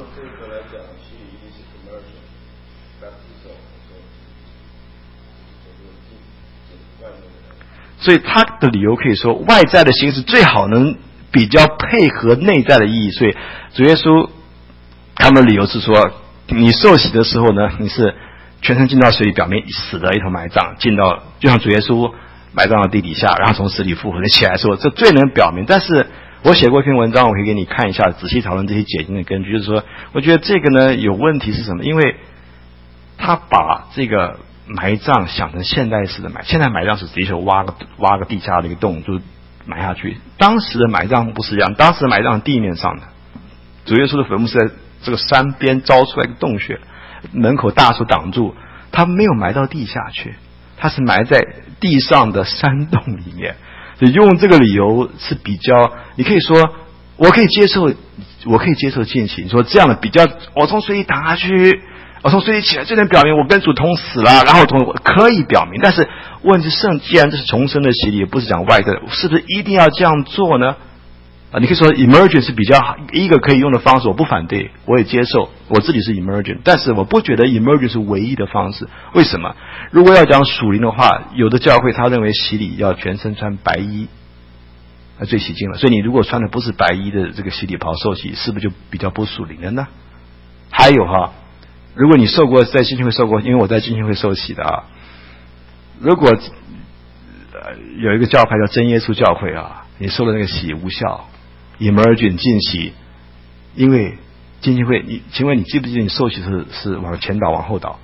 S1: 所以他的理由可以说，外在的形式最好能比较配合内在的意义。所以主耶稣他们的理由是说，你受洗的时候呢，你是全身进到水里，表面死的一头埋葬，进到就像主耶稣埋葬到地底下，然后从死里复活，你起来说，这最能表明。但是我写过一篇文章，我可以给你看一下，仔细讨论这些解经的根据。就是说，我觉得这个呢有问题是什么？因为他把这个埋葬想成现代式的埋，现在埋葬是直接挖个挖个地下的一个洞就埋下去。当时的埋葬不是这样，当时的埋葬是地面上的。主耶稣的坟墓是在这个山边凿出来一个洞穴，门口大树挡住，他没有埋到地下去，他是埋在地上的山洞里面。所以用这个理由是比较，你可以说我可以接受，我可以接受进行，说这样的比较，我从水里打下去，我从水里起来，这能表明我跟主同死了，然后同可以表明。但是问题是，既然这是重生的洗礼，不是讲外在的，是不是一定要这样做呢？啊，你可以说 emergent 是比较一个可以用的方式，我不反对，我也接受，我自己是 emergent， 但是我不觉得 emergent 是唯一的方式。为什么？如果要讲属灵的话，有的教会他认为洗礼要全身穿白衣，那最起劲了。所以你如果穿的不是白衣的这个洗礼袍受洗，是不是就比较不属灵了呢？还有哈，如果你受过在浸信会受过，因为我在浸信会受洗的啊，如果、呃、有一个教派叫真耶稣教会啊，你受了那个洗无效， emergent 进洗，因为浸信会，你请问你记不记得你受洗是是往前倒往后倒？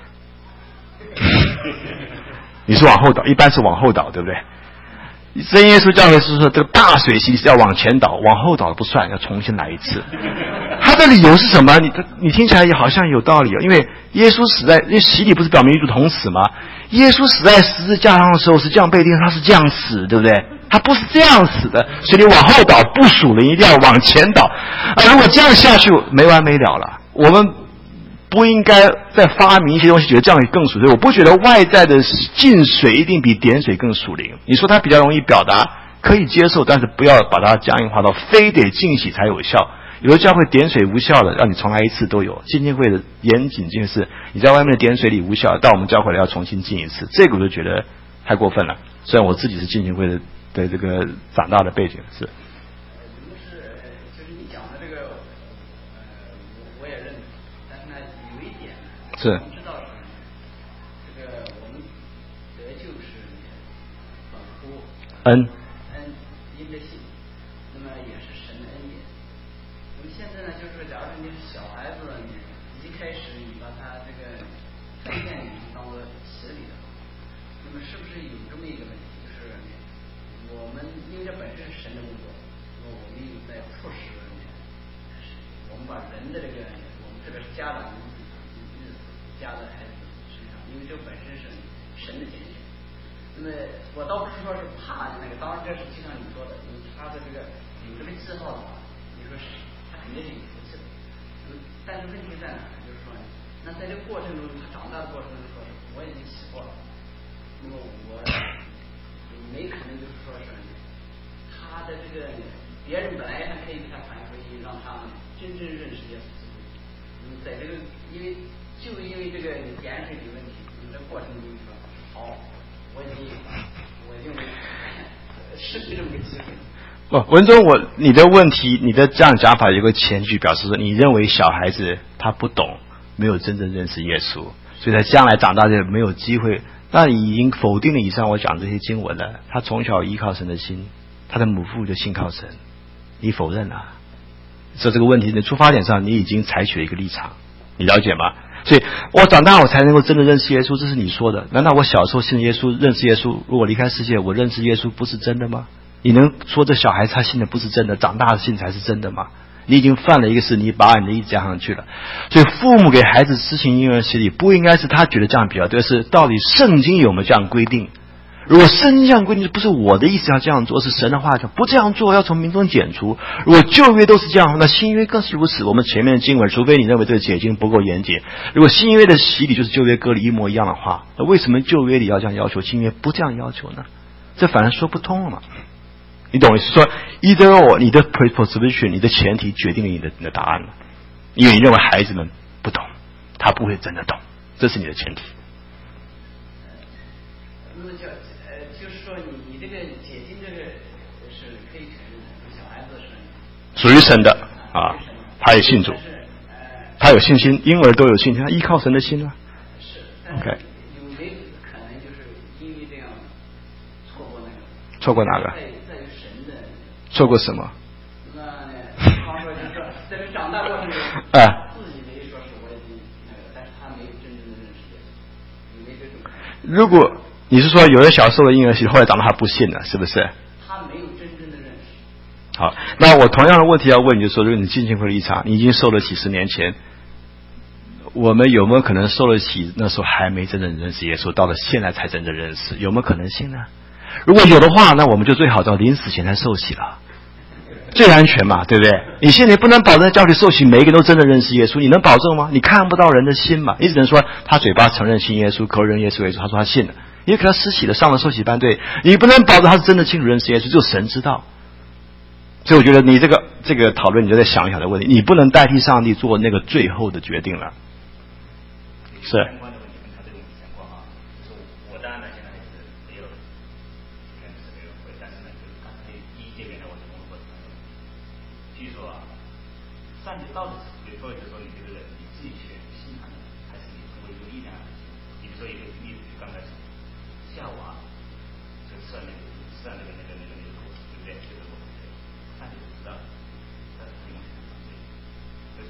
S1: 你是往后倒，一般是往后倒，对不对？真耶稣教会是说这个大水洗是要往前倒，往后倒不算，要重新来一次。他的理由是什么？你你听起来也好像有道理哦，因为耶稣死在，因为洗礼不是表明与主同死吗？耶稣死在十字架上的时候是这样被钉，他是这样死，对不对？他不是这样死的，所以你往后倒不属灵，一定要往前倒。啊，如果这样下去没完没了了。我们不应该再发明一些东西，觉得这样更属灵。我不觉得外在的浸水一定比点水更属灵。你说它比较容易表达，可以接受，但是不要把它僵硬化到非得浸洗才有效。有的教会点水无效的，让你重来一次都有。浸信会的严谨这件事，你在外面的点水里无效，到我们教会来要重新浸一次，这个我就觉得太过分了。虽然我自己是浸信会的的这个长大的背景是。
S3: 就是就是你讲的这个，呃，我我也认同，但是呢，有一点呢，
S1: 是
S3: 我们知道这个我们得救是本乎
S1: 恩
S3: 恩因着信，那么也是神的恩典。那么现在呢，就是说，假如说你是小孩子，你一开始你把他这个看见你当做洗礼的话，那么是不是有这么一个问题，就是我们因为这本身是神的工作，那么我们又在迫使我们把人的这个，我们特别是家长加在孩子身上，因为这本身是神的拣选。那么我倒不是说是怕那个，当然这是就像你说的，他的这个有这个记号的话，你说是他肯定是有福气的。但是问题在哪？就是说，那在这个过程中，他长大的过程中说，我已经洗过了，那么我没可能就是说是他的这个别人本来还可以给他传福音，让他真正认识耶稣基督。嗯，在这个因为就因为这个盐水的问题，你这过程中说好，我已经我认为失去这么个机会。
S1: 不，文中我你的问题，你的这样讲法有个前句，表示说你认为小孩子他不懂，没有真正认识耶稣，所以他将来长大就没有机会。那你已经否定了以上我讲这些经文了。他从小依靠神的心，他的母父就信靠神，你否认了。所以这个问题的出发点上，你已经采取了一个立场，你了解吗？所以我长大我才能够真的认识耶稣，这是你说的。难道我小时候信耶稣，认识耶稣，如果离开世界，我认识耶稣不是真的吗？你能说这小孩他信的不是真的，长大的信才是真的吗？你已经犯了一个事，你把你的意加上去了。所以父母给孩子施行婴儿洗礼，不应该是他觉得这样比较对，是到底圣经有没有这样规定？如果圣经这样规定，不是我的意思要这样做，是神的话讲不这样做，要从民中剪除。如果旧约都是这样，那新约更是如此。我们前面的经文，除非你认为这个解经不够严谨，如果新约的洗礼就是旧约割礼一模一样的话，那为什么旧约里要这样要求，新约不这样要求呢？这反而说不通了嘛。你懂我意思？说 either or， 你的 presupposition， 你的前提决定了你的你的答案了，因为你认为孩子们不懂，他不会真的懂，这是你的前提。
S3: 那么就呃，就是说你你这个解经这个是可以承认的，小孩子是
S1: 属于神的啊，他也信主，他有信心，婴儿都有信心，他依靠神的心啊。
S3: 是
S1: OK。
S3: 有没有可能就是因为这样错过那个？
S1: 错过哪个？
S3: 在在于神的。
S1: 错过什么？
S3: 那呢？比方说就是说，在这长大过程中，
S1: 哎，
S3: 自以为说是我已经那个，但是他没有真正的认识耶稣，有没有这种可能？
S1: 如果你是说有人小时候的婴儿洗，后来长大他不信了，是不是？
S3: 他没有真正的认识。
S1: 好，那我同样的问题要问你，就是说，如果你进信会立场，你已经受了洗十年前，我们有没有可能受了洗那时候还没真正认识耶稣，到了现在才真正认识，有没有可能性呢？如果有的话，那我们就最好到临死前才受洗了，最安全嘛，对不对？你现在不能保证教会受洗每一个人都真的认识耶稣，你能保证吗？你看不到人的心嘛，你只能说他嘴巴承认信耶稣，口认耶稣为主，他说他信了，也可能施洗了，上了受洗班队，你不能保证他是真的清楚认识耶稣，只有神知道。所以我觉得你这个这个讨论，你就在想一想的问题，你不能代替上帝做那个最后的决定了。是。
S5: 相关的问题跟他这个问题相关啊，就是我当然呢现在还是没有，应该是没有会，但是呢，就是刚才第一节原来我是工作的，据说啊，上帝到底是比如说就是说你这个人你自己去信他的，还是你通过一个力量来信？你比如说一个例子，刚才夏娃就吃了那个吃了那个那个那个那个果子，对不对？这个果子，上帝不知道，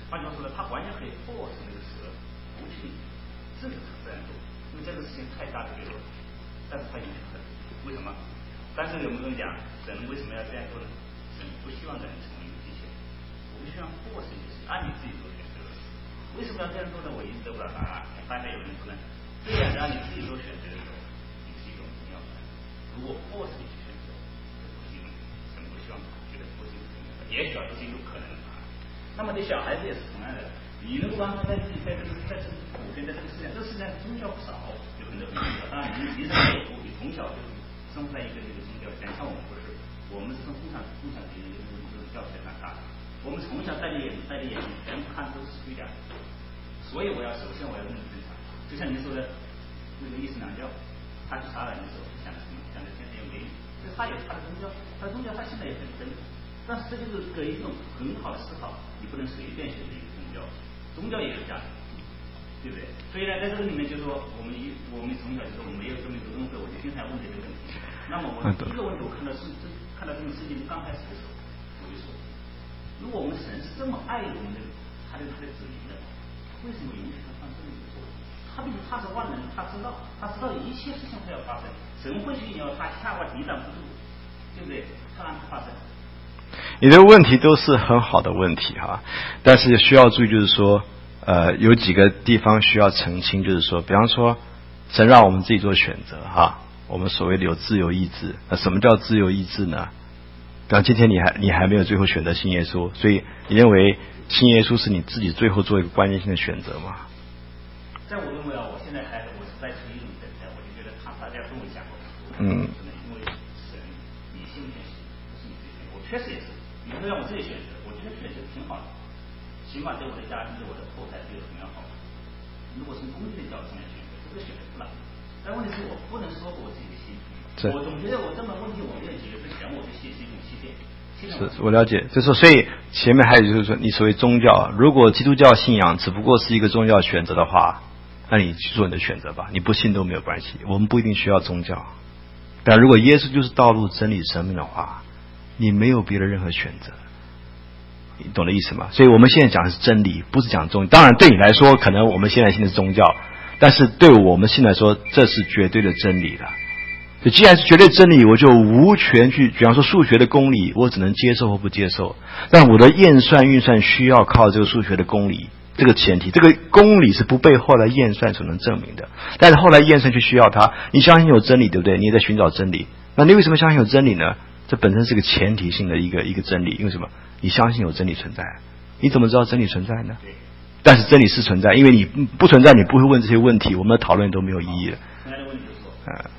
S5: 换句话说呢，他完全可以迫使那个蛇不去这个这样做，因为这个事情太大的罪恶，但是他有可能，为什么？但是我们跟你讲，神为什么要这样做呢？神不希望人成为一个机器人，我们希望迫使你按你自己做选择。为什么要这样做呢？我一直得不到答案。大概有人说呢，这样让你自己做选择的时候，你是一种荣耀感。如果迫使你去选择，这不是一种神不希望觉得不是一种荣耀感，也许这是一种可能的答案。那么对小孩子也是同样的，你能够让他在自己在这个在这个普遍在这个世界，这个世界上宗教不少，有很多宗教。当然，你你是没有，你从小就生活在一个这个宗教里面，像我们不是，我们是从共产共产主义的这种教学长大的，我们从小戴着眼镜戴着眼镜，全部看都是对的。所以我要首先我要认识正常，就像您说的那个伊斯兰教，他去杀人的时候讲的什么？讲的天天有美女，所以他有他的宗教，他的宗教他现在也很真。但是这就是给一种很好的思考，你不能随便选择一个宗教，宗教也有价值，对不对？所以呢，在这个里面就是说，我们一我们从小就说我们没有这么一个东西，我就经常问这个问题。那么我第一个问题，我看到是这看到这个事情刚开始的时候，我就说，如果我们神是这么爱我们的，他的他的子民的，为什么允许他犯这么一个错误？他毕竟他是万能，他知道他知道一切事情会要发生，神会去引诱他，下万抵挡不住，对不对？他让他发生。
S1: 你的问题都是很好的问题哈，但是需要注意，就是说，呃，有几个地方需要澄清，就是说，比方说，神让我们自己做选择哈，我们所谓的有自由意志，那什么叫自由意志呢？比方今天你还你还没有最后选择信耶稣，所以你认为信耶稣是你自己最后做一个关键性的选择吗？
S5: 在我认为啊，我现在还我是在处于一种等待，我就觉得他大家跟我讲过，
S1: 嗯，
S5: 因为神你信不信不是你自己选择，我确实也是。你会让我自己选择，我觉得选择挺好的，起码对我的家庭、对我的后代、对我同样好。如果从功利的角度上来选择，这个选择不难。但问题是我不能说服我自己的心，我总觉得我这么问题我没有解决，之前我就信是一种欺骗。
S1: 是我了解，就是说，所以前面还有就是说，你所谓宗教，如果基督教信仰只不过是一个宗教选择的话，那你去做你的选择吧，你不信都没有关系，我们不一定需要宗教。但如果耶稣就是道路、真理、生命的话，你没有别的任何选择，你懂的意思吗？所以我们现在讲的是真理，不是讲宗教。当然对你来说，可能我们现在信的是宗教，但是对我们信来说，这是绝对的真理了。所以既然是绝对真理，我就无权去，比方说数学的公理，我只能接受或不接受。但我的验算运算需要靠这个数学的公理，这个前提，这个公理是不被后来验算所能证明的。但是后来验算却需要它。你相信有真理，对不对？你也在寻找真理。那你为什么相信有真理呢？这本身是个前提性的一个一个真理，因为什么？你相信有真理存在，你怎么知道真理存在呢？但是真理是存在，因为你不存在，你不会问这些问题，我们的讨论都没有意义了。呃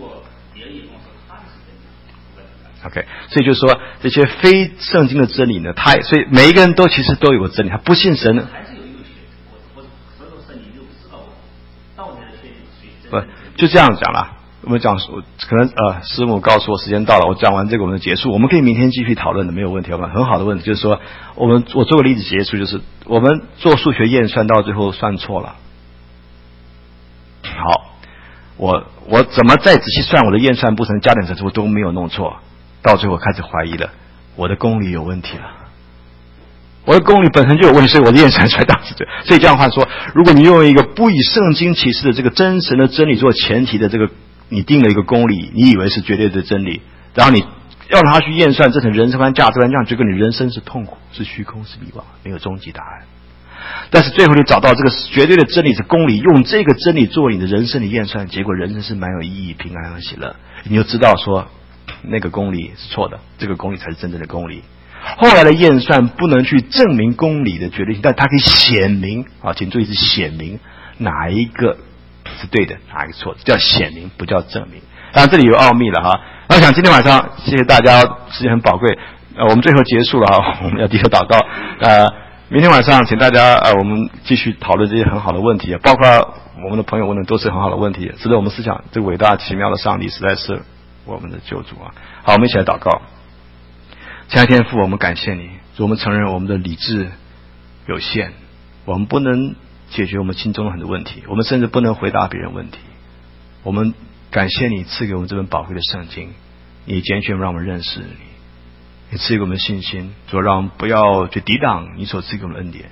S1: OK， 所以就是说这些非圣经的真理呢，他所以每一个人都其实都有个真理，他不信神呢，
S5: 还是有一个选择，我我所有圣经就知道道德的确定，
S1: 不就这样讲了。我们讲可能呃，师母告诉我时间到了，我讲完这个我们就结束，我们可以明天继续讨论的，没有问题，好吧？很好的问题，就是说我们我做个例子结束，就是我们做数学验算到最后算错了，好，我我怎么再仔细算我的验算步程加点乘除我都没有弄错。到最后开始怀疑了，我的公理有问题了，我的公理本身就有问题，所以我的验算出来当时对。所以这样的话说，如果你用一个不以圣经启示的这个真神的真理做前提的这个，你定了一个公理，你以为是绝对的真理，然后你要让他去验算这层人生观、价值观，这样结果你人生是痛苦、是虚空、是迷惘，没有终极答案。但是最后你找到这个绝对的真理是公理，用这个真理做你的人生的验算，结果人生是蛮有意义、平安和喜乐，你就知道说。那个公理是错的，这个公理才是真正的公理。后来的验算不能去证明公理的绝对性，但它可以显明啊，请注意是显明哪一个是对的，哪一个错的，叫显明，不叫证明。当然这里有奥秘了哈。那我想今天晚上谢谢大家，时间很宝贵，呃，我们最后结束了哈，我们要低头祷告。呃，明天晚上请大家呃，我们继续讨论这些很好的问题，包括我们的朋友问的都是很好的问题，值得我们思想。这个伟大奇妙的上帝实在是。我们的救主啊，好，我们一起来祷告。亲爱的天父，我们感谢你，我们承认我们的理智有限，我们不能解决我们心中的很多问题，我们甚至不能回答别人问题。我们感谢你赐给我们这本宝贵的圣经，你拣选让我们认识你，你赐给我们信心，主让我们不要去抵挡你所赐给我们的恩典。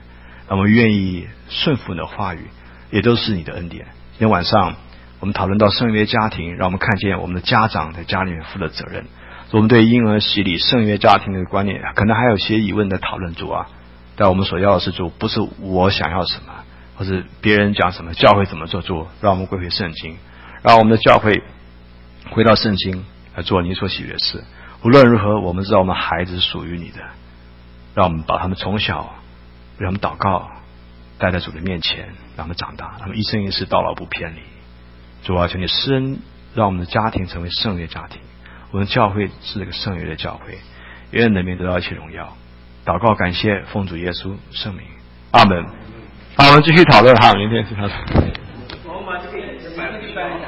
S1: 让我们愿意顺服你的话语，也都是你的恩典。今天晚上我们讨论到圣约家庭，让我们看见我们的家长在家里面负的责任。我们对婴儿洗礼、圣约家庭的观念，可能还有些疑问的讨论，主啊，但我们所要的是主，不是我想要什么，或是别人讲什么，教会怎么做做，让我们归回圣经，让我们的教会回到圣经来做你所喜悦的事。无论如何，我们知道我们孩子是属于你的，让我们把他们从小为他们祷告，带在主的面前，让他们长大，他们一生一世到老不偏离。主啊，求你施恩，让我们的家庭成为圣约家庭，我们教会是这个圣约的教会，愿人民得到一切荣耀。祷告感谢奉主耶稣圣名，阿门。好，我们继续讨论哈，明天是他。
S3: 我们把这个也是摆一下。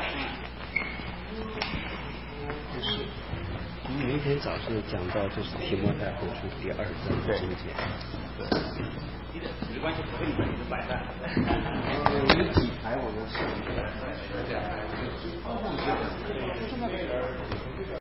S6: 就是我们明天早上讲到就是提摩太后书第二章的章节。对。
S5: 没关系，我跟你们一直摆烂。
S6: 有几排我们是。